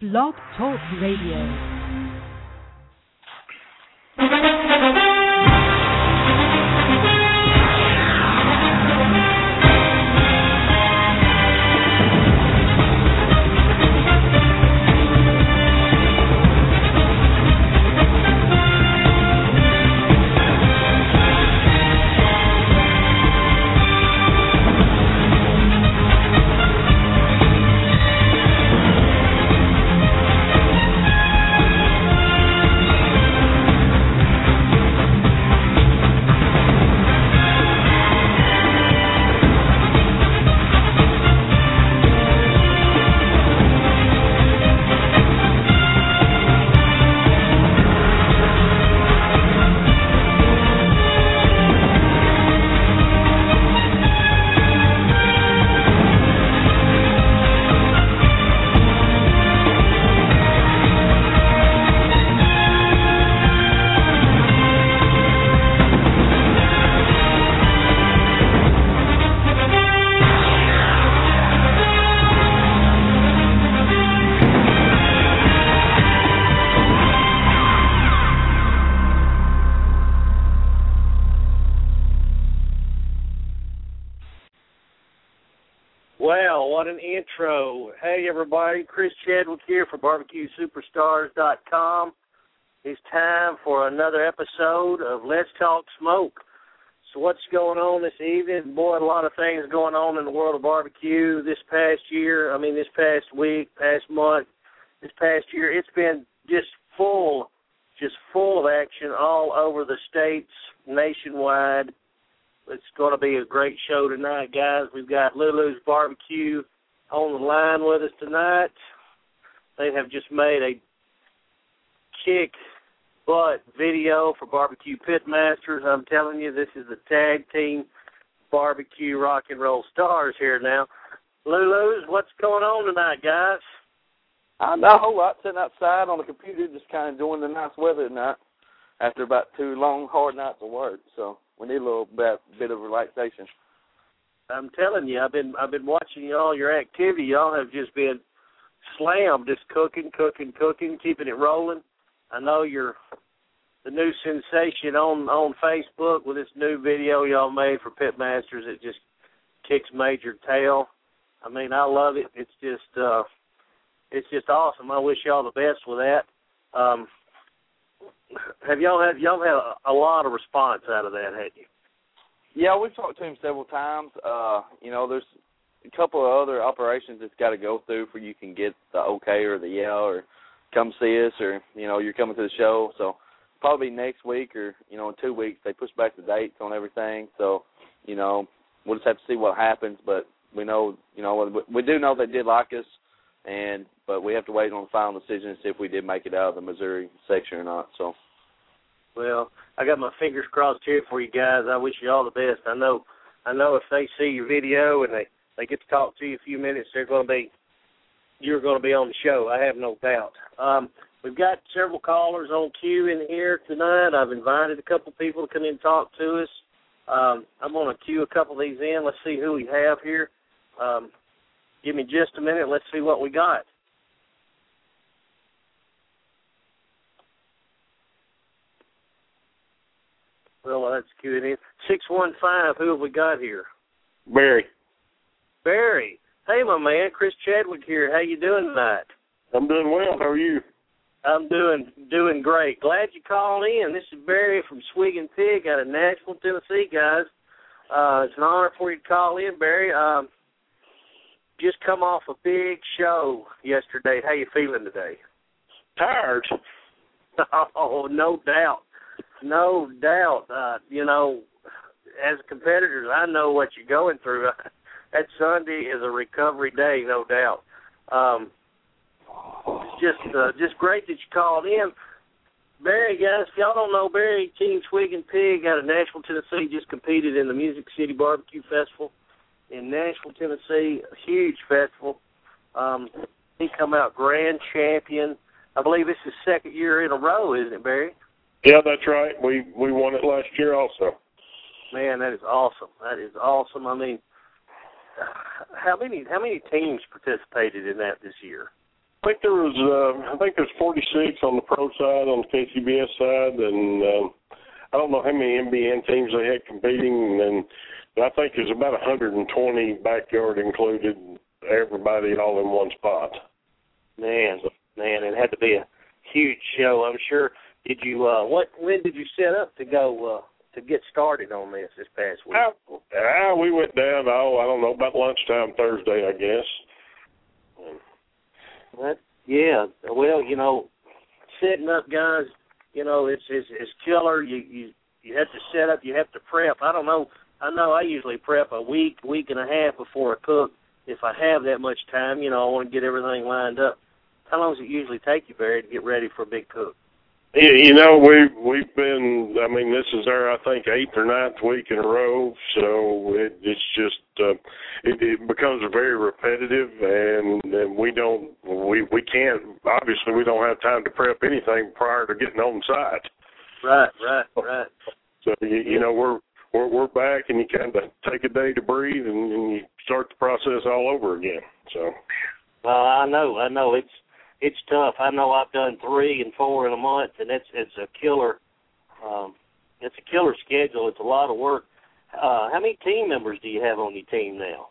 Blog Talk Radio. Intro. Hey, everybody. Chris Chadwick here for BarbecueSuperstars.com. It's time for another episode of Let's Talk Smoke. So what's going on this evening? Boy, a lot of things going on in the world of barbecue this past year. This past week, past month, this past year. It's been just full of action all over the states, nationwide. It's going to be a great show tonight, guys. We've got Lulu's Barbecue on the line with us tonight. They have just made a kick-butt video for Barbecue Pitmasters. I'm telling you, this is the tag team barbecue rock and roll stars here now. Lulu's, what's going on tonight, guys? Not a whole lot. Sitting outside on the computer, just kind of enjoying the nice weather tonight after about 2 long, hard nights of work. So we need a little bit of relaxation. I'm telling you, I've been watching all your activity. Y'all have just been slammed, just cooking, keeping it rolling. I know you're the new sensation on Facebook with this new video y'all made for Pitmasters. It just kicks major tail. I love it. It's just awesome. I wish y'all the best with that. Have y'all had a lot of response out of that, haven't you? Yeah, we've talked to him several times. There's a couple of other operations that's got to go through for you can get the okay or the yeah or come see us or, you're coming to the show. So probably next week or, in 2 weeks they push back the dates on everything. So, we'll just have to see what happens. But we know, we do know they did like us, but we have to wait on the final decision to see if we did make it out of the Missouri section or not. So. Well, I got my fingers crossed here for you guys. I wish you all the best. I know if they see your video and they get to talk to you a few minutes, you're going to be on the show. I have no doubt. We've got several callers on queue in here tonight. I've invited a couple people to come in and talk to us. I'm going to queue a couple of these in. Let's see who we have here. Give me just a minute. Let's see what we got. Well, let's cue it in. 615, who have we got here? Barry. Barry. Hey, my man, Chris Chadwick here. How you doing tonight? I'm doing well. How are you? I'm doing great. Glad you called in. This is Barry from Swig and Pig out of Nashville, Tennessee, guys. It's an honor for you to call in, Barry. Just come off a big show yesterday. How you feeling today? Tired. Oh, no doubt. No doubt. As competitors, I know what you're going through. That Sunday is a recovery day, no doubt. It's just great that you called in. Barry, guys, if y'all don't know, Barry, Team Swig and Pig out of Nashville, Tennessee, just competed in the Music City Barbecue Festival in Nashville, Tennessee, a huge festival. He come out grand champion. I believe this is second year in a row, isn't it, Barry? Yeah, that's right. We won it last year also. Man, that is awesome. That is awesome. How many teams participated in that this year? I think there's 46 on the pro side, on the KCBS side, and I don't know how many MBN teams they had competing, and I think there's about 120 backyard included, everybody all in one spot. Man, it had to be a huge show, I'm sure. Did you when did you set up to go to get started on this past week? We went down, I don't know, about lunchtime Thursday, I guess. Yeah. Well, setting up, guys, it's killer. You have to set up, you have to prep. I don't know. I know I usually prep a week and a half before I cook. If I have that much time, I want to get everything lined up. How long does it usually take you, Barry, to get ready for a big cook? We've been, this is our, I think, 8th or 9th week in a row, so it's just, it becomes very repetitive, and we can't, obviously we don't have time to prep anything prior to getting on site. Right. So, we're back, and you kind of take a day to breathe, and you start the process all over again, so. Well, I know, it's tough. I know I've done 3 and 4 in a month, and it's a killer. It's a killer schedule. It's a lot of work. How many team members do you have on your team now?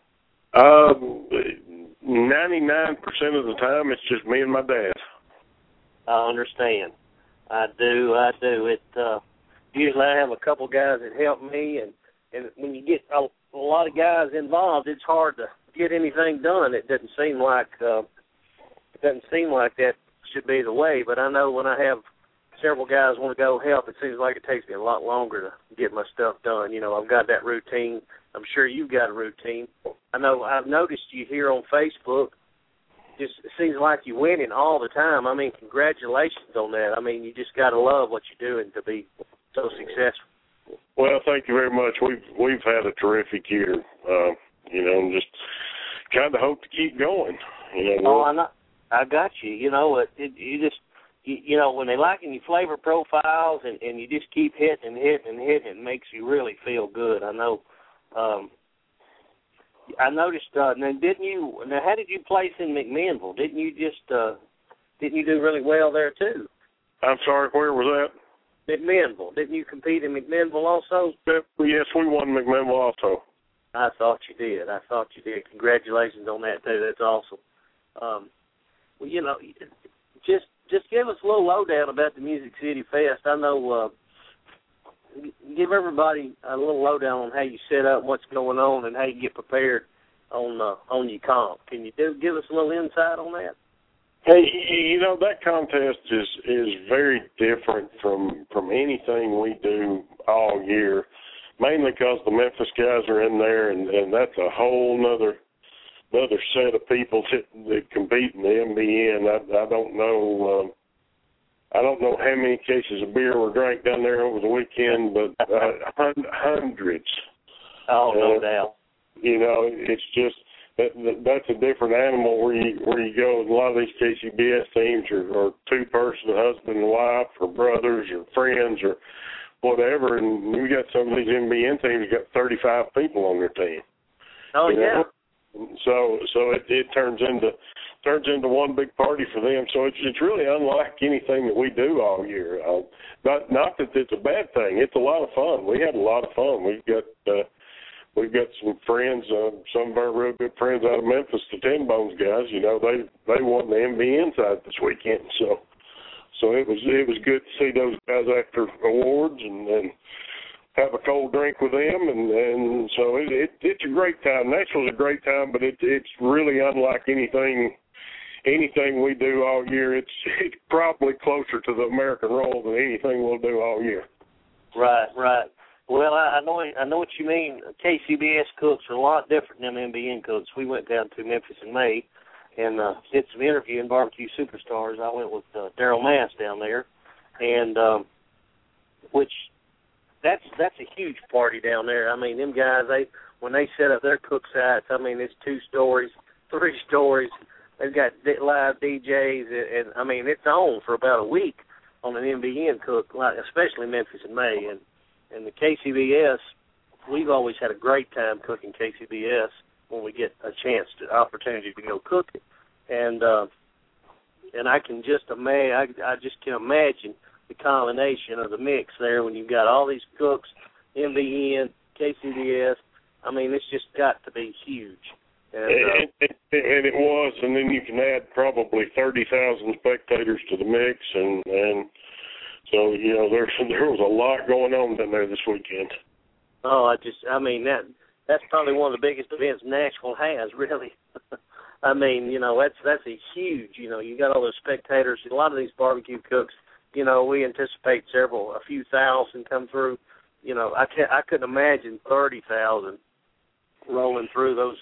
99% of the time, it's just me and my dad. I understand. I do. It usually I have a couple guys that help me, and when you get a lot of guys involved, it's hard to get anything done. It doesn't seem like that should be the way, but I know when I have several guys want to go help, it seems like it takes me a lot longer to get my stuff done. I've got that routine. I'm sure you've got a routine. I know I've noticed you here on Facebook. It seems like you're winning all the time. Congratulations on that. You just got to love what you're doing to be so successful. Well, thank you very much. We've had a terrific year. Just kind of hope to keep going. I know. I got you. When they liking your flavor profiles and you just keep hitting, it makes you really feel good. I know. I noticed. Now, how did you place in McMinnville? Didn't you do really well there too? I'm sorry. Where was that? McMinnville. Didn't you compete in McMinnville also? Yes, we won McMinnville also. I thought you did. Congratulations on that too. That's awesome. Just give us a little lowdown about the Music City Fest. I know, give everybody a little lowdown on how you set up, what's going on, and how you get prepared on your comp. Can you give us a little insight on that? Hey, that contest is very different from anything we do all year, mainly because the Memphis guys are in there, and that's a whole nother set of people that compete in the MBN. I don't know how many cases of beer were drank down there over the weekend, but hundreds. Oh, no doubt. It's just that's a different animal where you go. A lot of these KCBS teams are two-person, husband and wife, or brothers, or friends, or whatever, and you got some of these MBN teams got 35 people on their team. Oh, yeah. So it turns into one big party for them. So it's really unlike anything that we do all year. Not that it's a bad thing. It's a lot of fun. We had a lot of fun. We've got some friends, some of our real good friends out of Memphis, the Ten Bones guys. They won the MBN side this weekend. So it was good to see those guys after awards and have a cold drink with them, and so it's a great time. Nashville's a great time, but it's really unlike anything we do all year. It's probably closer to the American roll than anything we'll do all year. Right. Well, I know what you mean. KCBS cooks are a lot different than MBN cooks. We went down to Memphis in May and did some interviewing Barbecue Superstars. I went with Daryl Mass down there, and which. That's a huge party down there. Them guys, when they set up their cook sites, it's 2 stories, 3 stories. They've got live DJs, and it's on for about a week on an MBN cook, especially Memphis in May. And the KCBS, we've always had a great time cooking KCBS when we get a opportunity to go cook it. And and I can just imagine. I just can imagine the combination of the mix there when you've got all these cooks, MBN, KCBS. I mean, it's just got to be huge. And it was, and then you can add probably 30,000 spectators to the mix, and so there was a lot going on down there this weekend. Oh, that's probably one of the biggest events Nashville has, really. I mean, that's a huge. You got all those spectators. A lot of these barbecue cooks. We anticipate a few thousand come through. I couldn't imagine 30,000 rolling through those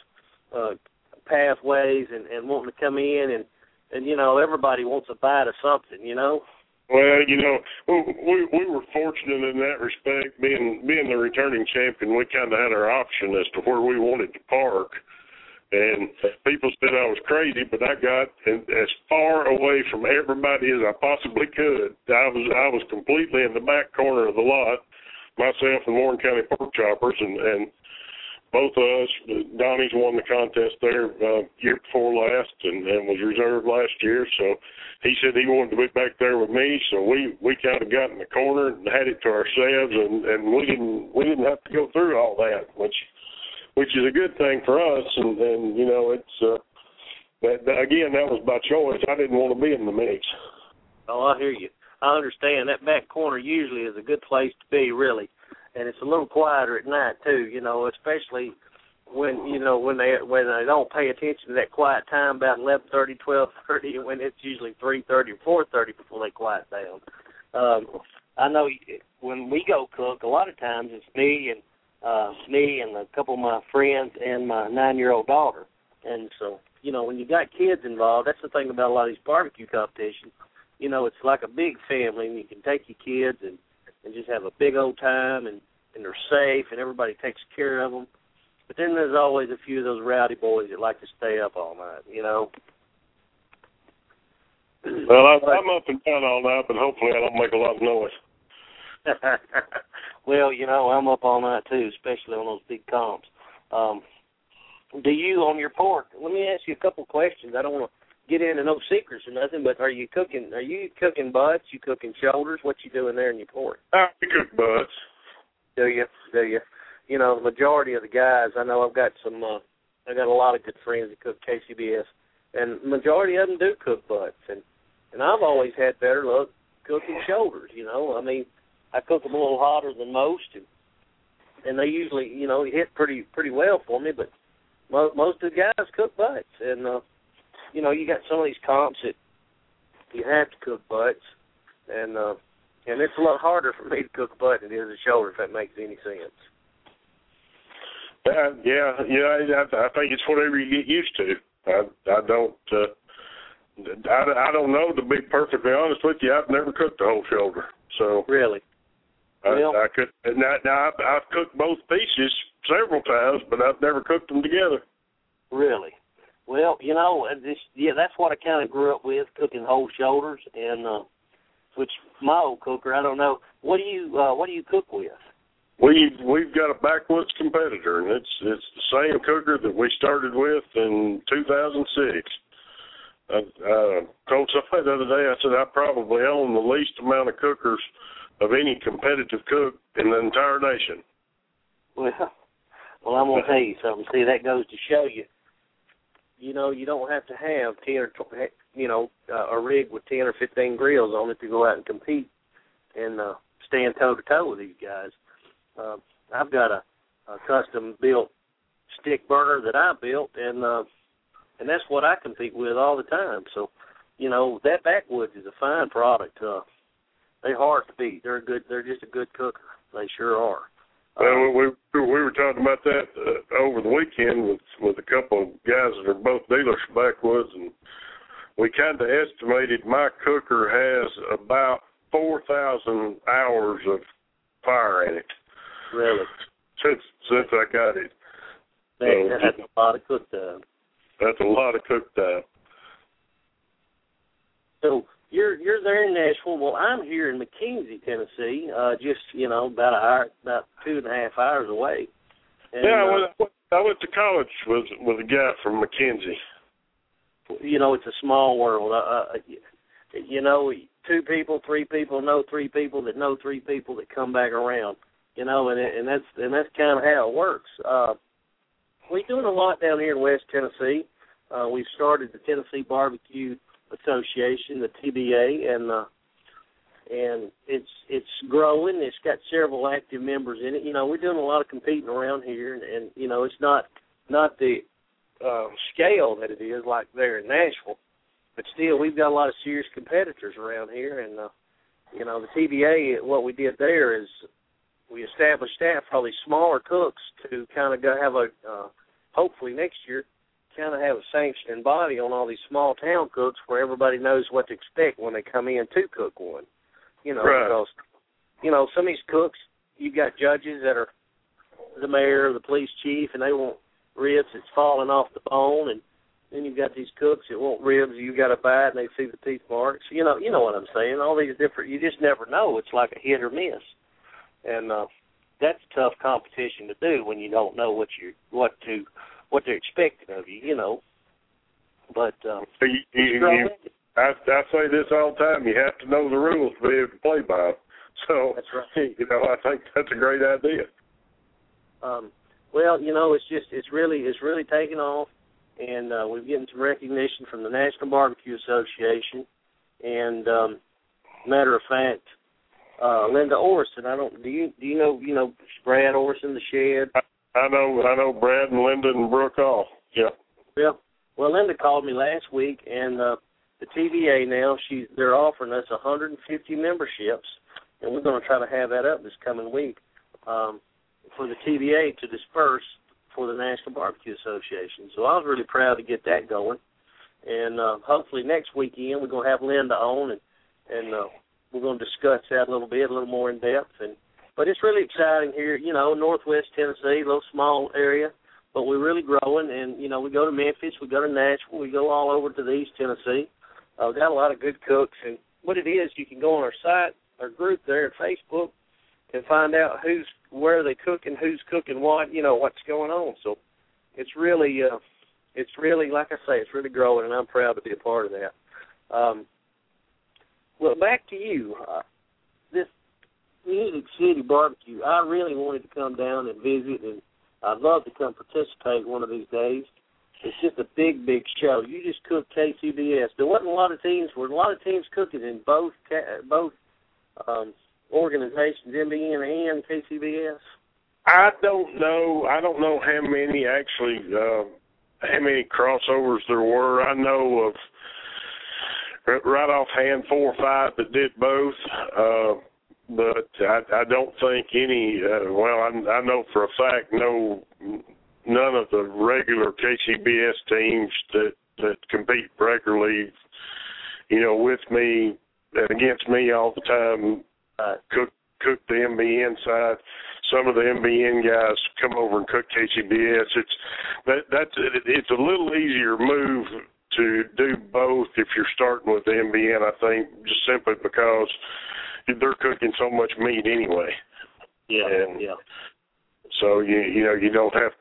pathways and wanting to come in and everybody wants a bite of something. Well, we were fortunate in that respect. Being the returning champion, we kind of had our option as to where we wanted to park. And people said I was crazy, but I got as far away from everybody as I possibly could. I was completely in the back corner of the lot, myself and Warren County Pork Choppers, and both of us. Donnie's won the contest there year before last and was reserved last year, so he said he wanted to be back there with me, so we kind of got in the corner and had it to ourselves, and we didn't have to go through all that, which is a good thing for us, and it's that was by choice. I didn't want to be in the mix. Oh, I hear you. I understand. That back corner usually is a good place to be, really. And it's a little quieter at night too, especially when they don't pay attention to that quiet time about 11:30, 12:30, when it's usually 3:30 or 4:30 before they quiet down. I know when we go cook, a lot of times it's me and a couple of my friends and my 9-year-old daughter. And so, when you got kids involved, that's the thing about a lot of these barbecue competitions. It's like a big family, and you can take your kids and just have a big old time, and they're safe, and everybody takes care of them. But then there's always a few of those rowdy boys that like to stay up all night, Well, I'm up and down all night, but hopefully I don't make a lot of noise. Well, I'm up all night too, especially on those big comps. Do you, on your pork, let me ask you a couple questions. I don't want to get into no secrets or nothing, but are you cooking butts? You cooking shoulders? What you doing there in your pork? I cook butts. Do you? The majority of the guys, I know I got a lot of good friends that cook KCBS, and the majority of them do cook butts, and I've always had better luck cooking shoulders, I cook them a little hotter than most, and they usually, hit pretty well for me, but most of the guys cook butts, and, you got some of these comps that you have to cook butts, and it's a lot harder for me to cook a butt than it is a shoulder, if that makes any sense. I think it's whatever you get used to. I don't know, to be perfectly honest with you. I've never cooked a whole shoulder. So really? I could. Now I've cooked both pieces several times, but I've never cooked them together. Really? Well, that's what I kind of grew up with, cooking whole shoulders, and which my old cooker, I don't know. What do you cook with? We've got a backwoods competitor, and it's the same cooker that we started with in 2006. I told somebody the other day, I said I probably own the least amount of cookers of any competitive cook in the entire nation. Well, I'm going to tell you something. See, that goes to show you, you don't have to have 10 or 12, a rig with 10 or 15 grills on it to go out and compete and stand toe-to-toe with these guys. I've got a custom-built stick burner that I built, and that's what I compete with all the time. So, that backwoods is a fine product. They're hard to beat. They're good. They're just a good cooker. They sure are. Well, we were talking about that over the weekend with a couple of guys that are both dealers for backwoods, and we kind of estimated my cooker has about 4,000 hours of fire in it. Really? Since I got it. That's a lot of cook time. That's a lot of cook time. So you're there in Nashville. Well, I'm here in McKenzie, Tennessee, just about 2.5 hours away. And, I went to college with a guy from McKenzie. it's a small world. You know, 2 people, 3 people know 3 people that know 3 people that come back around. You know, and that's kind of how it works. We're doing a lot down here in West Tennessee. We've started the Tennessee Barbecue Association, the TBA, and it's growing. It's got several active members in it. You know, we're doing a lot of competing around here, and you know, it's not the scale that it is like there in Nashville, but still, we've got a lot of serious competitors around here. And you know, the TBA, what we did there is we established staff, probably smaller cooks, to kind of have a hopefully next year, kind of have a sanctioning body on all these small town cooks where everybody knows what to expect when they come in to cook one. You know, right. Because, you know, some of these cooks, you got judges that are the mayor or the police chief, and they want ribs that's falling off the bone, and then you've got these cooks that want ribs you got to bite, and they see the teeth marks. You know what I'm saying? All these different, you just never know. It's like a hit or miss. And that's tough competition to do when you don't know what they're expecting of you, you know. But I say this all the time: you have to know the rules to be able to play by them. So that's right. You know, I think that's a great idea. Well, you know, it's really taken off, and we're getting some recognition from the National Barbecue Association. And matter of fact, Linda Orson, do you know Brad Orson, the Shed? I know Brad and Linda and Brooke all. Yeah. Well, Linda called me last week, and the TVA now they're offering us 150 memberships, and we're going to try to have that up this coming week for the TVA to disperse for the National Barbecue Association. So I was really proud to get that going, and hopefully next weekend we're going to have Linda on, and we're going to discuss that a little more in depth. But it's really exciting here, you know, Northwest Tennessee, a little small area, but we're really growing. And, you know, we go to Memphis, we go to Nashville, we go all over to the East Tennessee. We've got a lot of good cooks. And what it is, you can go on our site, our group there at Facebook, and find out where they cook and who's cooking what, you know, what's going on. So it's really, like I say, it's really growing, and I'm proud to be a part of that. Well, back to you. This Music City Barbecue, I really wanted to come down and visit, and I'd love to come participate one of these days. It's just a big, big show. You just cooked KCBS. There wasn't a lot of teams. Were a lot of teams cooking in both organizations, MBN and KCBS? I don't know how many actually, how many crossovers there were. I know of right offhand 4 or 5 that did both. But I don't think any. I know for a fact none of the regular KCBS teams that compete regularly, you know, with me and against me all the time, cook the MBN side. Some of the MBN guys come over and cook KCBS. It's a little easier move to do both if you're starting with the MBN, I think, just simply because they're cooking so much meat anyway. Yeah. So you don't have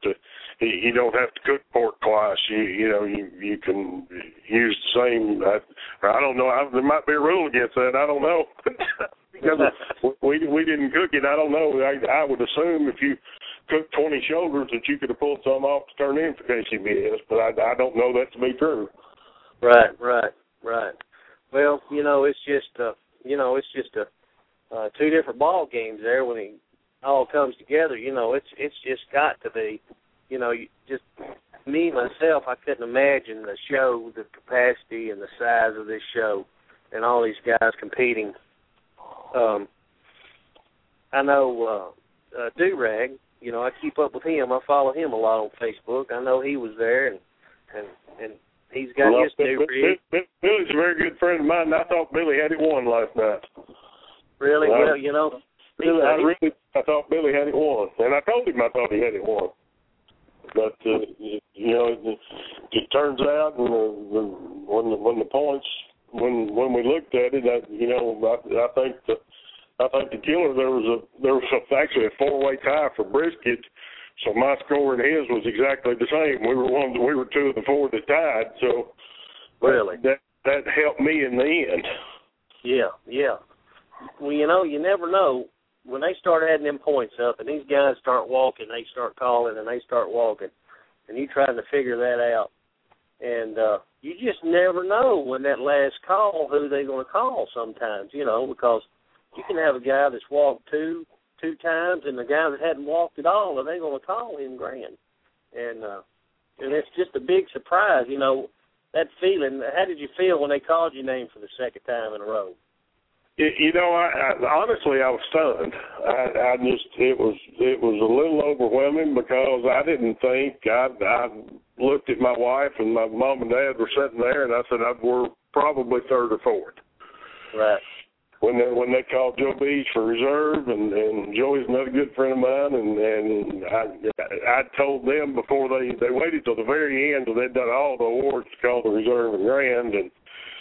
to cook pork twice. You can use the same. I don't know. There might be a rule against that. I don't know. Because we didn't cook it. I don't know. I would assume if you cooked 20 shoulders that you could have pulled some off to turn in for KCBS, but I don't know that to be true. Right. Well, it's just two different ball games there when it all comes together. It's just got to be. Just me myself, I couldn't imagine the show, the capacity and the size of this show, and all these guys competing. I know Durag. I keep up with him. I follow him a lot on Facebook. I know he was there, and he's got his new rig. Billy's a very good friend of mine. I thought Billy had it won last night. Really? I thought Billy had it won, and I told him I thought he had it won. But it turns out, when the points, when we looked at it, I think the killer there was actually a 4-way tie for brisket. So my score and his was exactly the same. We were 2 of the 4 that tied. So Really? That helped me in the end. Yeah. Well, you never know. When they start adding them points up and these guys start walking, they start calling and they start walking, and you trying to figure that out. And you just never know when that last call who they're going to call sometimes, because you can have a guy that's walked two times and the guy that hadn't walked at all, and they're going to call him grand. And it's just a big surprise, that feeling. How did you feel when they called your name for the second time in a row? Honestly, I was stunned. It was a little overwhelming because I didn't think. I looked at my wife and my mom and dad were sitting there, and I said we're probably third or fourth. Right. When they called Joe Beach for reserve, and Joey's another good friend of mine, and I told them before they waited till the very end, till they'd done all the awards to call the reserve and grand, and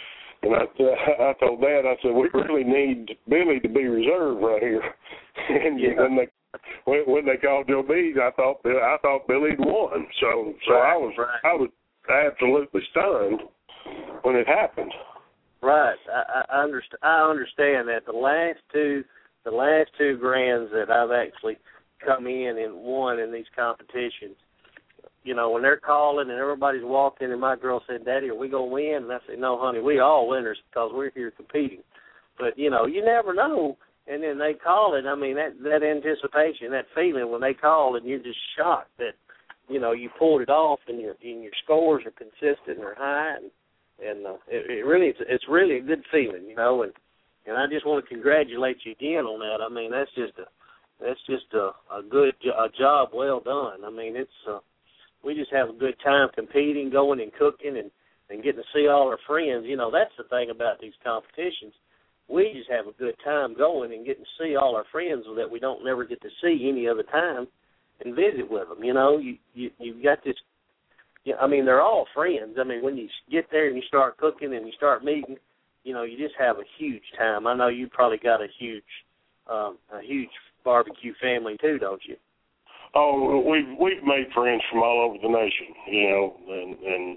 I told Dad, I said, we really need Billy to be reserve right here. And when they called Joe Beach, I thought Billy'd won. So I was absolutely stunned when it happened. Right. I understand that the last two grands that I've actually come in and won in these competitions, when they're calling and everybody's walking, and my girl said, Daddy, are we going to win? And I said, no, honey, we all winners because we're here competing. But, you never know. And then they call it. I mean, that anticipation, that feeling when they call and you're just shocked that, you pulled it off and your scores are consistent and are high. And it's really a good feeling, and I just want to congratulate you again on that. I mean, that's just a good job well done. I mean, we just have a good time competing, going and cooking, and getting to see all our friends. That's the thing about these competitions. We just have a good time going and getting to see all our friends that we don't never get to see any other time and visit with them. You've got this. Yeah, I mean, they're all friends. I mean, when you get there and you start cooking and you start meeting, you just have a huge time. I know you probably got a huge barbecue family too, don't you? Oh, we've made friends from all over the nation, and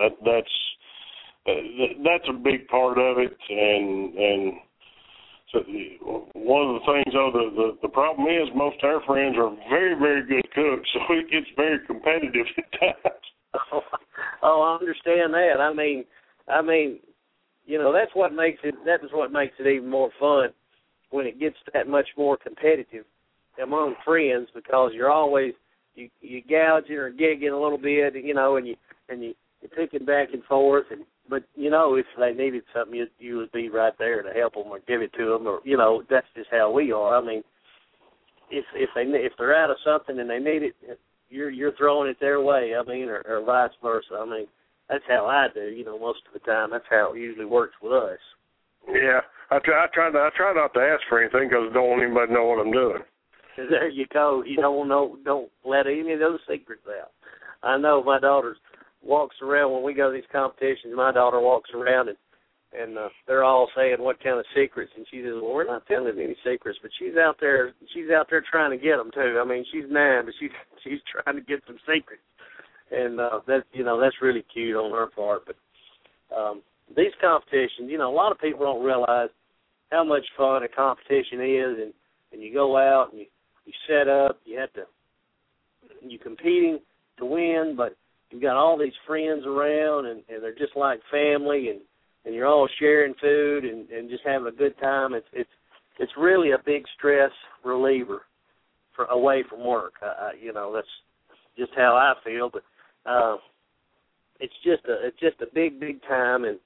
that's a big part of it. And so one of the things, though, the problem is most of our friends are very, very good cooks, so it gets very competitive at times. Oh, I understand that. I mean, that's what makes it. That is what makes it even more fun when it gets that much more competitive among friends, because you're always you gouging or gigging a little bit, and you're picking back and forth. But if they needed something, you would be right there to help them or give it to them, or that's just how we are. I mean, if they're out of something and they need it, you're throwing it their way. I mean, or vice versa. I mean, that's how I do. Most of the time, that's how it usually works with us. Yeah, I try not to ask for anything because I don't want anybody to know what I'm doing. There you go. You don't let any of those secrets out. I know my daughter walks around when we go to these competitions. My daughter walks around and they're all saying what kind of secrets, and she says, "Well, we're not telling any secrets, but she's out there trying to get them too. I mean, she's 9, but she's trying to get some secrets." And that's really cute on her part. But these competitions, a lot of people don't realize how much fun a competition is, and you go out and you set up, you're competing to win, but you've got all these friends around, and they're just like family, and you're all sharing food and just having a good time. It's really a big stress reliever away from work. That's just how I feel, but it's just a big time, and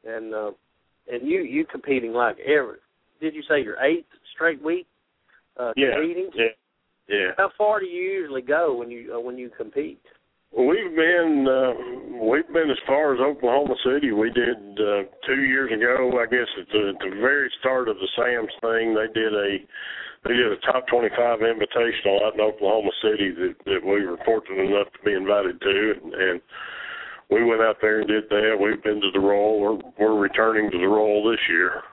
you competing like every. Did you say your 8th straight week? Competing? Yeah. How far do you usually go when you compete? We've been as far as Oklahoma City. We did 2 years ago, I guess at the very start of the Sam's thing. They did a top 25 invitational out in Oklahoma City that we were fortunate enough to be invited to, and we went out there and did that. We've been to the Royal. We're returning to the Royal this year.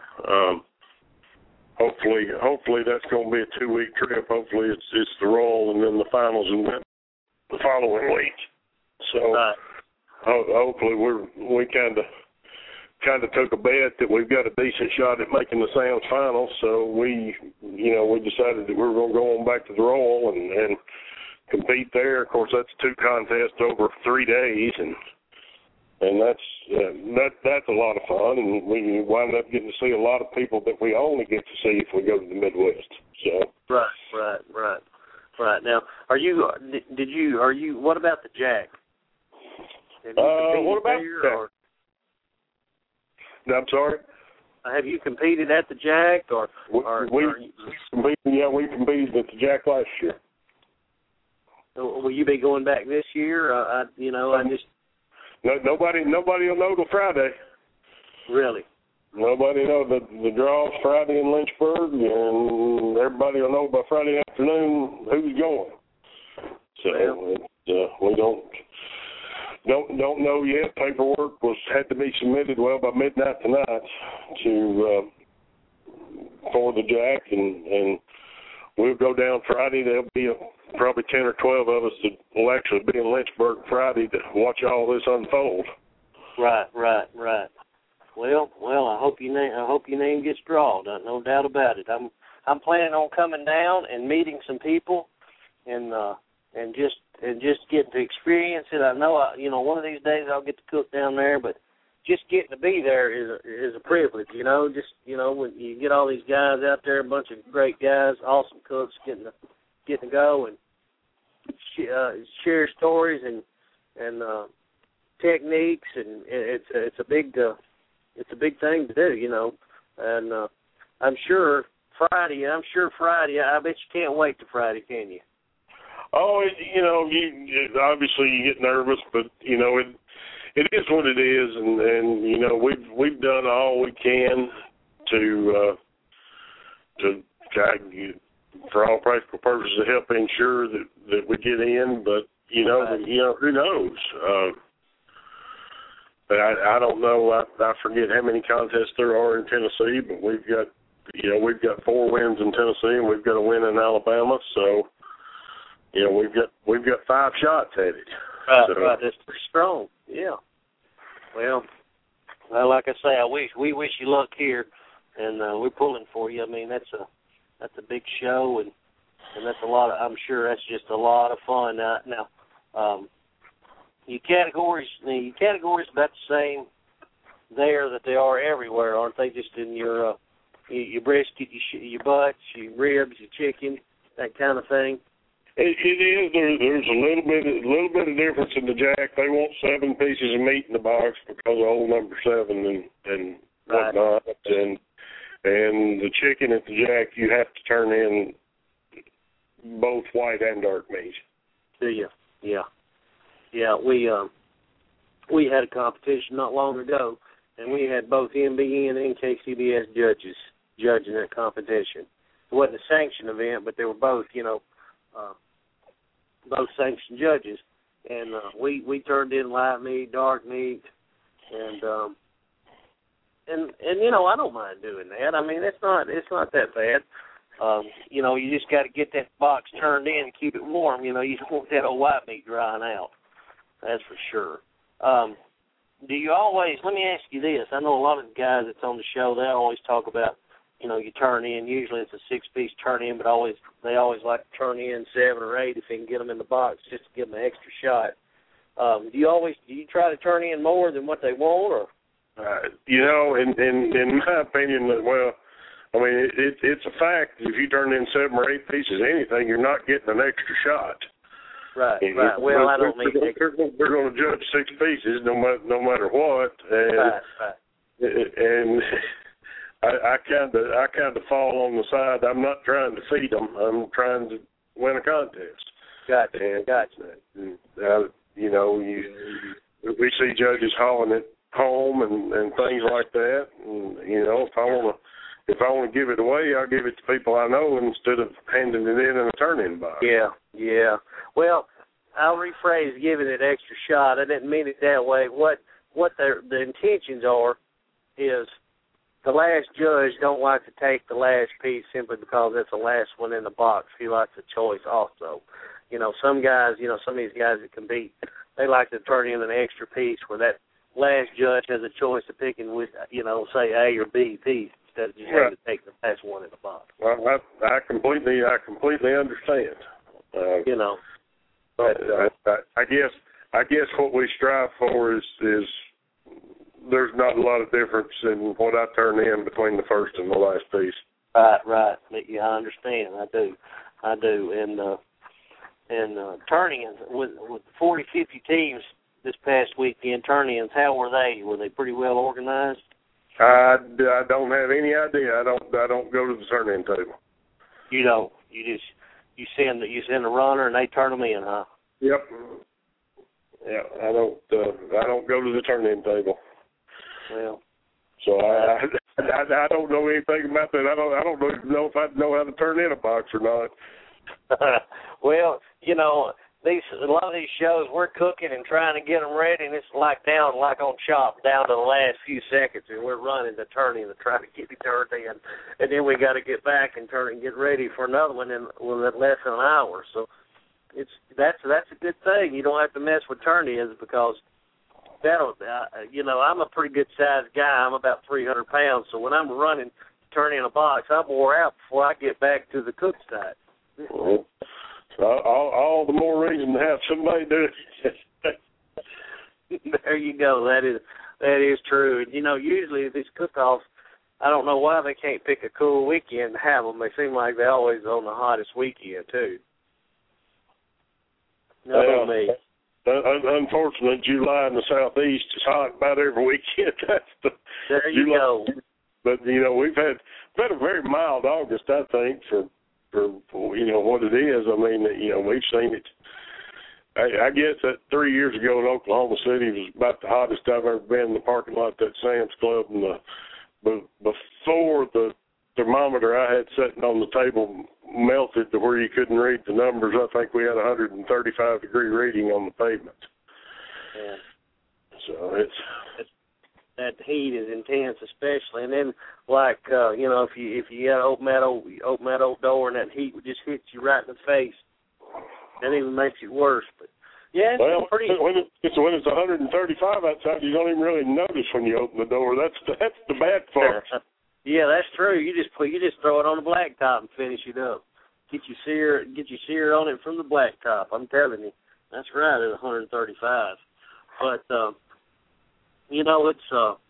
Hopefully that's going to be a 2-week trip. Hopefully it's the Royal and then the finals and the following week. So hopefully we kind of kind of took a bet that we've got a decent shot at making the Sam's final, so we decided that we were going to go on back to the Royal and compete there. Of course, that's 2 contests over 3 days, and that's a lot of fun, and we wind up getting to see a lot of people that we only get to see if we go to the Midwest. So right. Now, what about the Jack? What about that? I'm sorry? Have you competed at the Jack, we competed at the Jack last year. Will you be going back this year? Nobody will know till Friday. Really? Nobody will know. The draw's Friday in Lynchburg, and everybody will know by Friday afternoon who's going. So we don't know yet. Paperwork had to be submitted by midnight tonight for the Jack, and we'll go down Friday. There'll be probably 10 or 12 of us that will actually be in Lynchburg Friday to watch all this unfold. Right. Well, I hope your name gets drawn. No doubt about it. I'm planning on coming down and meeting some people, and just getting to experience it. I know, one of these days I'll get to cook down there, but just getting to be there is a privilege. When you get all these guys out there, a bunch of great guys, awesome cooks, getting to go and share stories and techniques, and it's a big thing to do, And I'm sure Friday. I bet you can't wait to Friday, can you? Oh, you obviously you get nervous, but it is what it is, and we've done all we can to try, for all practical purposes, to help ensure that we get in. But who knows? But I don't know. I forget how many contests there are in Tennessee, but we've got 4 wins in Tennessee, and we've got a win in Alabama, so. We've got 5 shots at it. Right. That's pretty strong. Yeah. Well, like I say, we wish you luck here, and we're pulling for you. I mean, that's a big show, and that's a lot. I'm sure that's just a lot of fun. Now, your categories about the same there that they are everywhere, aren't they? Just in your brisket, your butts, your ribs, your chicken, that kind of thing. It is. There's a little bit of difference in the Jack. They want 7 pieces of meat in the box because of old number 7 and whatnot. Right. And the chicken at the Jack, you have to turn in both white and dark meat. Do you? Yeah. We had a competition not long ago, and we had both NBN and KCBS judges judging that competition. It wasn't a sanctioned event, but they were both, both sanctioned judges, and we turned in light meat, dark meat, and I don't mind doing that. I mean, it's not that bad. You just got to get that box turned in and keep it warm. You don't want that old white meat drying out. That's for sure. Do you always? Let me ask you this. I know a lot of the guys that's on the show, they always talk about. You turn in, usually it's a 6-piece turn in, but they always like to turn in 7 or 8 if they can get them in the box just to give them an extra shot. Do you try to turn in more than what they want, or? In my opinion, well, I mean, it's a fact. If you turn in 7 or 8 pieces of anything, you're not getting an extra shot. Right. Well, I don't mean we're going to judge 6 pieces no matter what, and right. And I kind of fall on the side. I'm not trying to feed them. I'm trying to win a contest. Gotcha. We see judges hauling it home and things like that. And if I want to give it away, I'll give it to people I know instead of handing it in a turn-in box. Yeah. Well, I'll rephrase giving it extra shot. I didn't mean it that way. What the intentions are is. The last judge don't like to take the last piece simply because it's the last one in the box. He likes a choice also. Some guys, some of these guys that compete, they like to turn in an extra piece where that last judge has a choice of picking with, say A or B piece instead of just having to take the last one in the box. Well, I completely understand. But I guess what we strive for is there's not a lot of difference in what I turn in between the first and the last piece. Right. Yeah, I understand. I do. And turn-ins with 40, 50 teams this past weekend. Turn-ins, how were they? Were they pretty well organized? I don't have any idea. I don't go to the turn-in table. You don't. You send a runner and they turn them in, huh? Yep. Yeah, I don't go to the turn-in table. Well. So I don't know anything about that. I don't even know if I know how to turn in a box or not. Well, a lot of these shows we're cooking and trying to get them ready, and it's like on chop down to the last few seconds, and we're running the turn in to try to get it turned in, and then we got to get back and turn and get ready for another one in less than an hour. So that's a good thing. You don't have to mess with turn-ins because I'm a pretty good sized guy. I'm about 300 pounds, so when I'm running turn in a box, I'm wore out before I get back to the cook side. Well, all the more reason to have somebody do it. There you go. That is true. And, usually these cook-offs, I don't know why they can't pick a cool weekend to have them. They seem like they're always on the hottest weekend, too. Not me. Unfortunately, July in the Southeast is hot about every weekend. There you go. But, we've had a very mild August, I think, for what it is. I mean, we've seen it. I guess that 3 years ago in Oklahoma City was about the hottest I've ever been in the parking lot at that Sam's Club. And before the thermometer I had sitting on the table melted to where you couldn't read the numbers, I think we had a 135-degree reading on the pavement. Yeah. So that heat is intense, especially, and then if you got open that old door and that heat would just hit you right in the face, that even makes it worse. But yeah, when it's 135 outside, you don't even really notice when you open the door. That's the bad part. Yeah, that's true. You just throw it on the blacktop and finish it up. Get your sear on it from the blacktop. I'm telling you, that's right at 135. But it's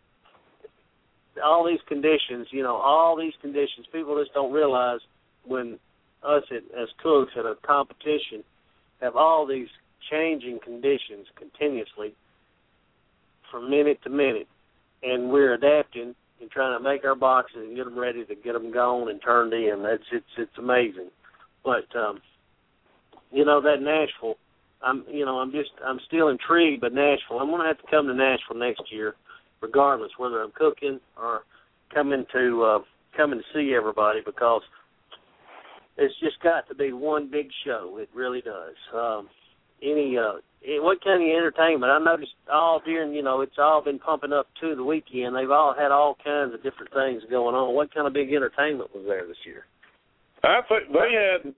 all these conditions. People just don't realize when us as cooks at a competition have all these changing conditions continuously from minute to minute, and we're adapting and trying to make our boxes and get them ready to get them gone and turned in. It's amazing. But that Nashville, I'm still intrigued by Nashville. I'm going to have to come to Nashville next year, regardless whether I'm cooking or coming to see everybody, because it's just got to be one big show. It really does. What kind of entertainment? I noticed all during, it's all been pumping up to the weekend. They've all had all kinds of different things going on. What kind of big entertainment was there this year? I think they had,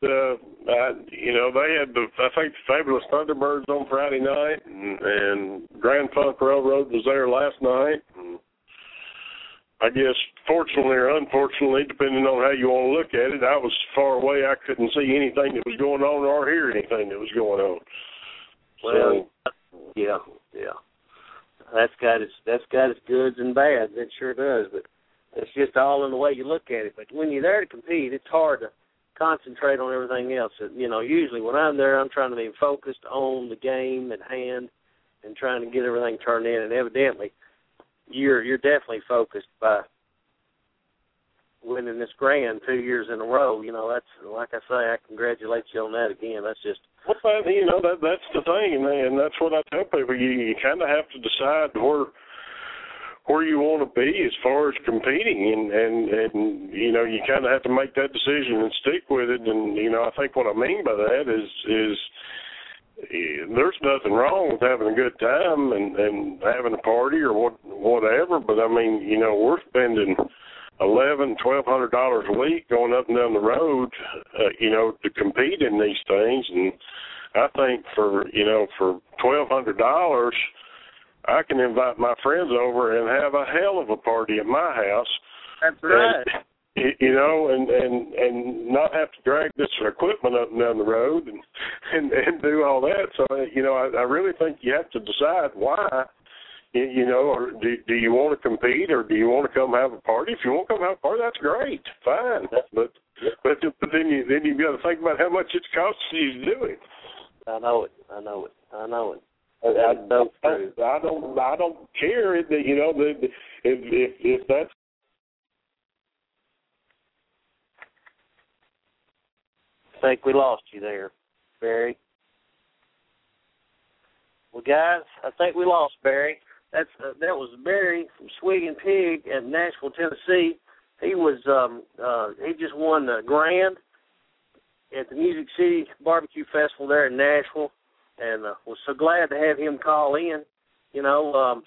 I think the Fabulous Thunderbirds on Friday night, and Grand Funk Railroad was there last night. And I guess, fortunately or unfortunately, depending on how you want to look at it, I was far away. I couldn't see anything that was going on or hear anything that was going on. Well, yeah. That's got its goods and bads. It sure does, but it's just all in the way you look at it. But when you're there to compete, it's hard to concentrate on everything else. Usually when I'm there, I'm trying to be focused on the game at hand and trying to get everything turned in. And evidently, you're definitely focused by winning this grand 2 years in a row. That's, like I say, I congratulate you on that again. That's just. Well, that's the thing, and that's what I tell people. You kind of have to decide where you want to be as far as competing, and you kind of have to make that decision and stick with it. And I think what I mean by that is there's nothing wrong with having a good time and having a party or whatever. But I mean, we're spending $1,200 a week going up and down the road, to compete in these things. And I think for $1,200, I can invite my friends over and have a hell of a party at my house. That's right. You know, and not have to drag this equipment up and down the road and do all that. So, you know, I really think you have to decide why. You know, or do you want to compete, or do you want to come have a party? If you want to come have a party, that's great, fine. But then you got to think about how much it costs you to do it. I know it. I don't care. You know, if that's. I think we lost you there, Barry. Well, guys, I think we lost Barry. That was Barry from Swig and Pig at Nashville, Tennessee. He was he just won the Grand at the Music City Barbecue Festival there in Nashville, and was so glad to have him call in. You know,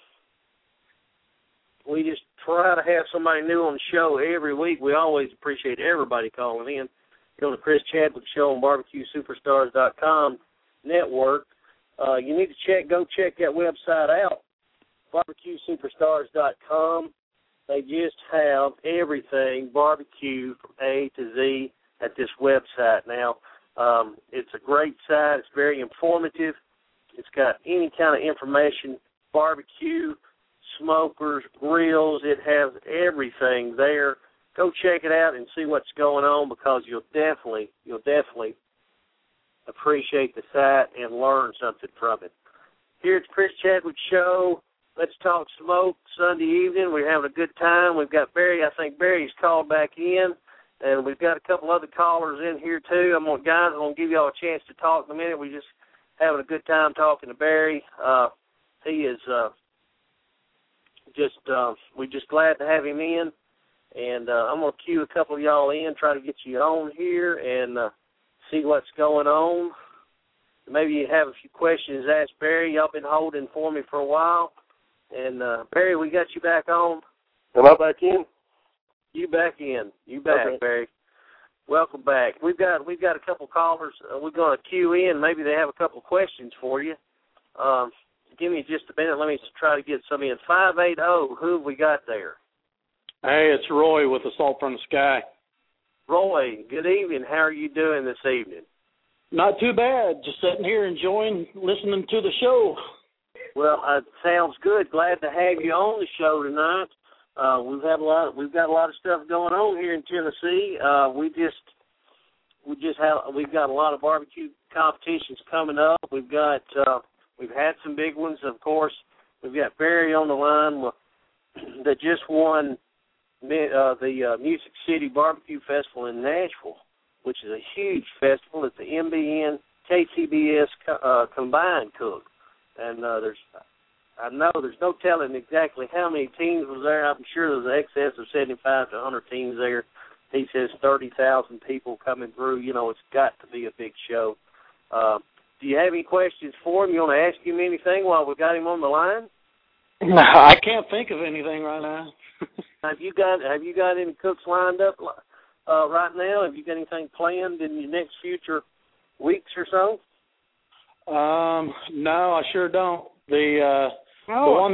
we just try to have somebody new on the show every week. We always appreciate everybody calling in. Go to Chris Chadwick Show on BarbecueSuperstars.com network. You need to go check that website out, BarbecueSuperstars.com. They just have everything barbecue from A to Z at this website now. It's a great site. It's very informative. It's got any kind of information, barbecue, smokers, grills. It has everything there. Go check it out and see what's going on, because you'll definitely appreciate the site and learn something from it. Here at the Chris Chadwick Show, Let's Talk Smoke, Sunday evening. We're having a good time. We've got Barry. I think Barry's called back in, and we've got a couple other callers in here too. I'm going to give y'all a chance to talk in a minute. We're just having a good time talking to Barry. He is we're just glad to have him in. And I'm going to cue a couple of y'all in, try to get you on here and see what's going on. Maybe you have a few questions to ask Barry. Y'all been holding for me for a while. And, Barry, we got you back on. Am I back in? You back in. You back, okay. Barry. Welcome back. We've got a couple callers. We're going to cue in. Maybe they have a couple questions for you. Give me just a minute. Let me try to get some in. 580, who have we got there? Hey, it's Roy with Assault from the Sky. Roy, good evening. How are you doing this evening? Not too bad. Just sitting here enjoying listening to the show. Well, sounds good. Glad to have you on the show tonight. We've got a lot of stuff going on here in Tennessee. We've got a lot of barbecue competitions coming up. We've had some big ones, of course. We've got Barry on the line that just won the Music City Barbecue Festival in Nashville, which is a huge festival. It's the MBN KTBS combined cook, and I know there's no telling exactly how many teams was there. I'm sure there's an excess of 75 to 100 teams there. He says 30,000 people coming through. You know, it's got to be a big show. Do you have any questions for him? You want to ask him anything while we got him on the line? No, I can't think of anything right now. Have you got any cooks lined up right now? Have you got anything planned in your next future weeks or so? No, I sure don't. The one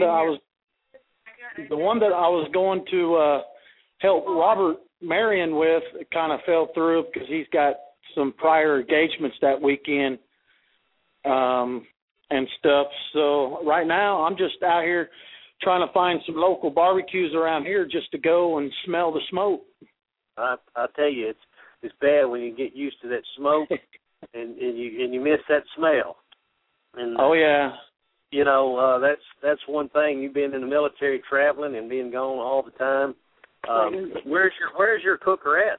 that I was going to help Robert Marion with kind of fell through because he's got some prior engagements that weekend and stuff. So right now I'm just out here trying to find some local barbecues around here just to go and smell the smoke. I tell you, it's bad when you get used to that smoke and you miss that smell. And, oh yeah. You know, that's one thing. You've been in the military traveling and being gone all the time. Where's your cooker at?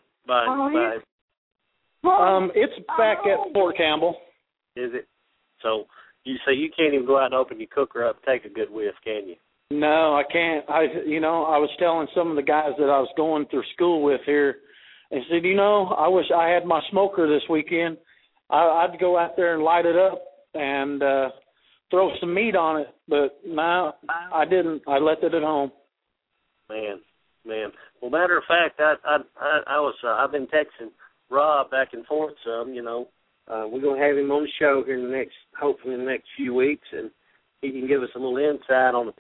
It's back at Fort Campbell. Is it? So you say you can't even go out and open your cooker up and take a good whiff, can you? No, I can't. I was telling some of the guys that I was going through school with here, and said, I wish I had my smoker this weekend. I'd go out there and light it up and throw some meat on it, but no, I didn't. I left it at home. Man. Well, matter of fact, I've been texting Rob back and forth some. We're gonna have him on the show here hopefully in the next few weeks, and he can give us a little insight insight on the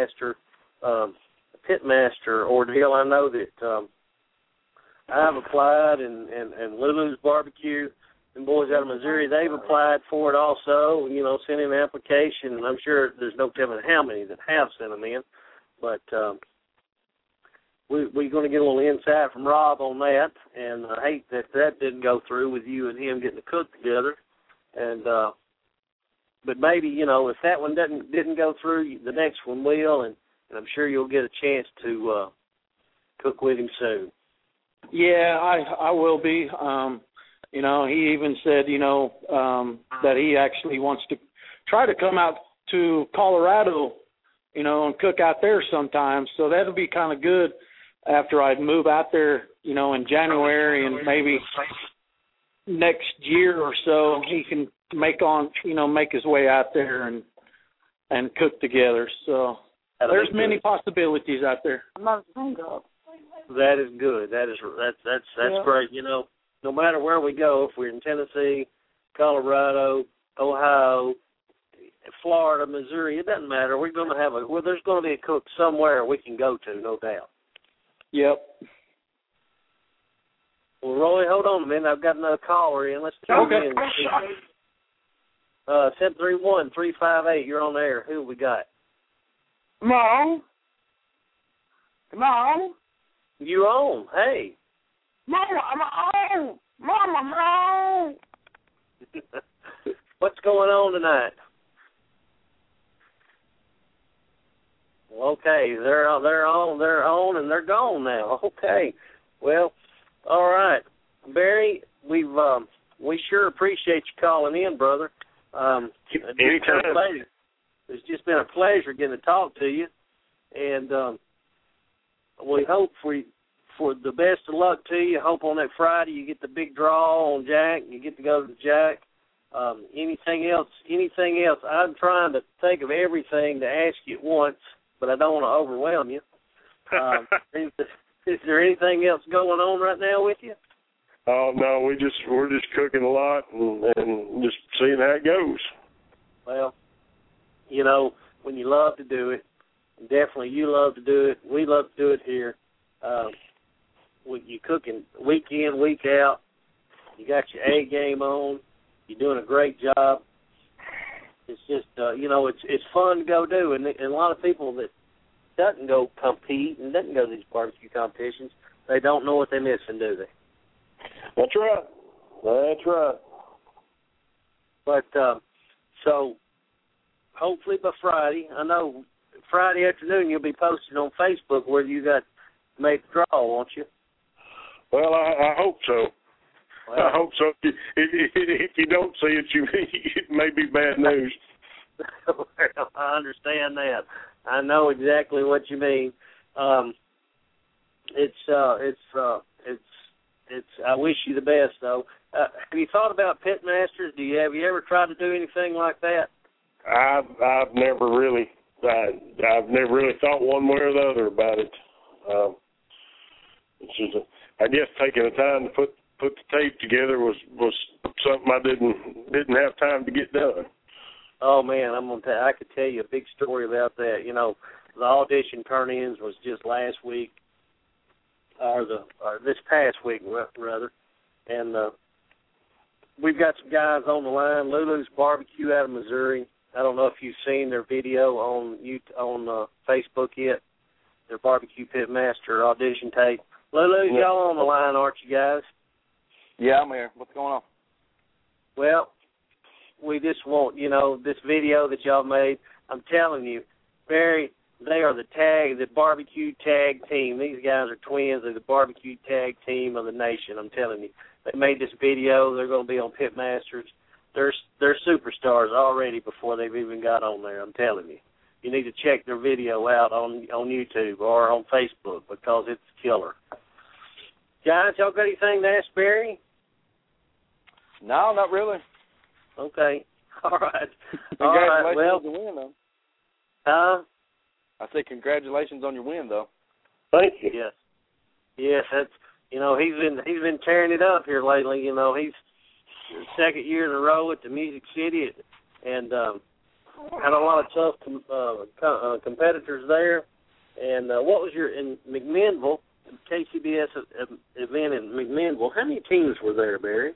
Pitmaster ordeal. I know that I've applied, and Lulu's Barbecue, and boys out of Missouri, they've applied for it also, sent in an application, and I'm sure there's no telling how many that have sent them in, but we're going to get a little insight from Rob on that, and I hate that didn't go through with you and him getting to cook together, and but maybe, if that one didn't go through, the next one will, and I'm sure you'll get a chance to cook with him soon. Yeah, I will be. He even said, that he actually wants to try to come out to Colorado, and cook out there sometime. So that'll be kind of good after I move out there, in January, and maybe next year or so he can make his way out there and cook together. So there's many possibilities out there. That is good. That's great. No matter where we go, if we're in Tennessee, Colorado, Ohio, Florida, Missouri, it doesn't matter. We're going to have there's going to be a cook somewhere we can go to, no doubt. Yep. Well, Roy, hold on a minute. I've got another caller in. Let's tune in. 731-358. You're on the air. Who we got? Mom. You on? Hey. Mama, I'm on. Mama, I'm on. What's going on tonight? Okay, they're on, and they're gone now. Okay, well, all right, Barry, we sure appreciate you calling in, brother. Anytime. It's just been a pleasure getting to talk to you, and we hope for the best of luck to you. Hope on that Friday you get the big draw on Jack. You get to go to the Jack. Anything else? I'm trying to think of everything to ask you at once, but I don't want to overwhelm you. Is there anything else going on right now with you? Oh no, we're just cooking a lot and just seeing how it goes. Well, when you love to do it, definitely you love to do it. We love to do it here. You cooking week in, week out. You got your A game on. You're doing a great job. It's just, it's fun to go do. And a lot of people that doesn't go compete and doesn't go to these barbecue competitions, they don't know what they're missing, do they? That's right. But, so, hopefully by Friday, I know Friday afternoon you'll be posting on Facebook where you got made the draw, won't you? Well, I hope so. Well, I hope so. If you don't see it, it may be bad news. Well, I understand that. I know exactly what you mean. It's. I wish you the best, though. Have you thought about Pitmasters? Have you ever tried to do anything like that? I've never really thought one way or the other about it. It's just I guess taking the time to put the tape together was something I didn't have time to get done. Oh man, I could tell you a big story about that. The audition turn-ins was just last week, or this past week rather, and we've got some guys on the line. Lulu's Barbecue out of Missouri. I don't know if you've seen their video on Facebook yet. Their Barbecue Pitmaster audition tape. Lulu's, y'all on the line, aren't you guys? Yeah, I'm here. What's going on? Well, we just want, this video that y'all made. I'm telling you, Barry, they are the barbecue tag team. These guys are twins. They're the barbecue tag team of the nation. I'm telling you. They made this video. They're going to be on Pitmasters. They're superstars already before they've even got on there. I'm telling you. You need to check their video out on YouTube or on Facebook because it's killer. Guys, y'all got anything to ask Barry? No, not really. Okay. All right. Congratulations Well, on your win, though. Huh? I said congratulations on your win, though. Thank you. Yes. That's he's been tearing it up here lately. He's second year in a row at the Music City, and Had a lot of tough competitors there. And what was your in McMinnville, KCBS event in McMinnville? How many teams were there, Barry?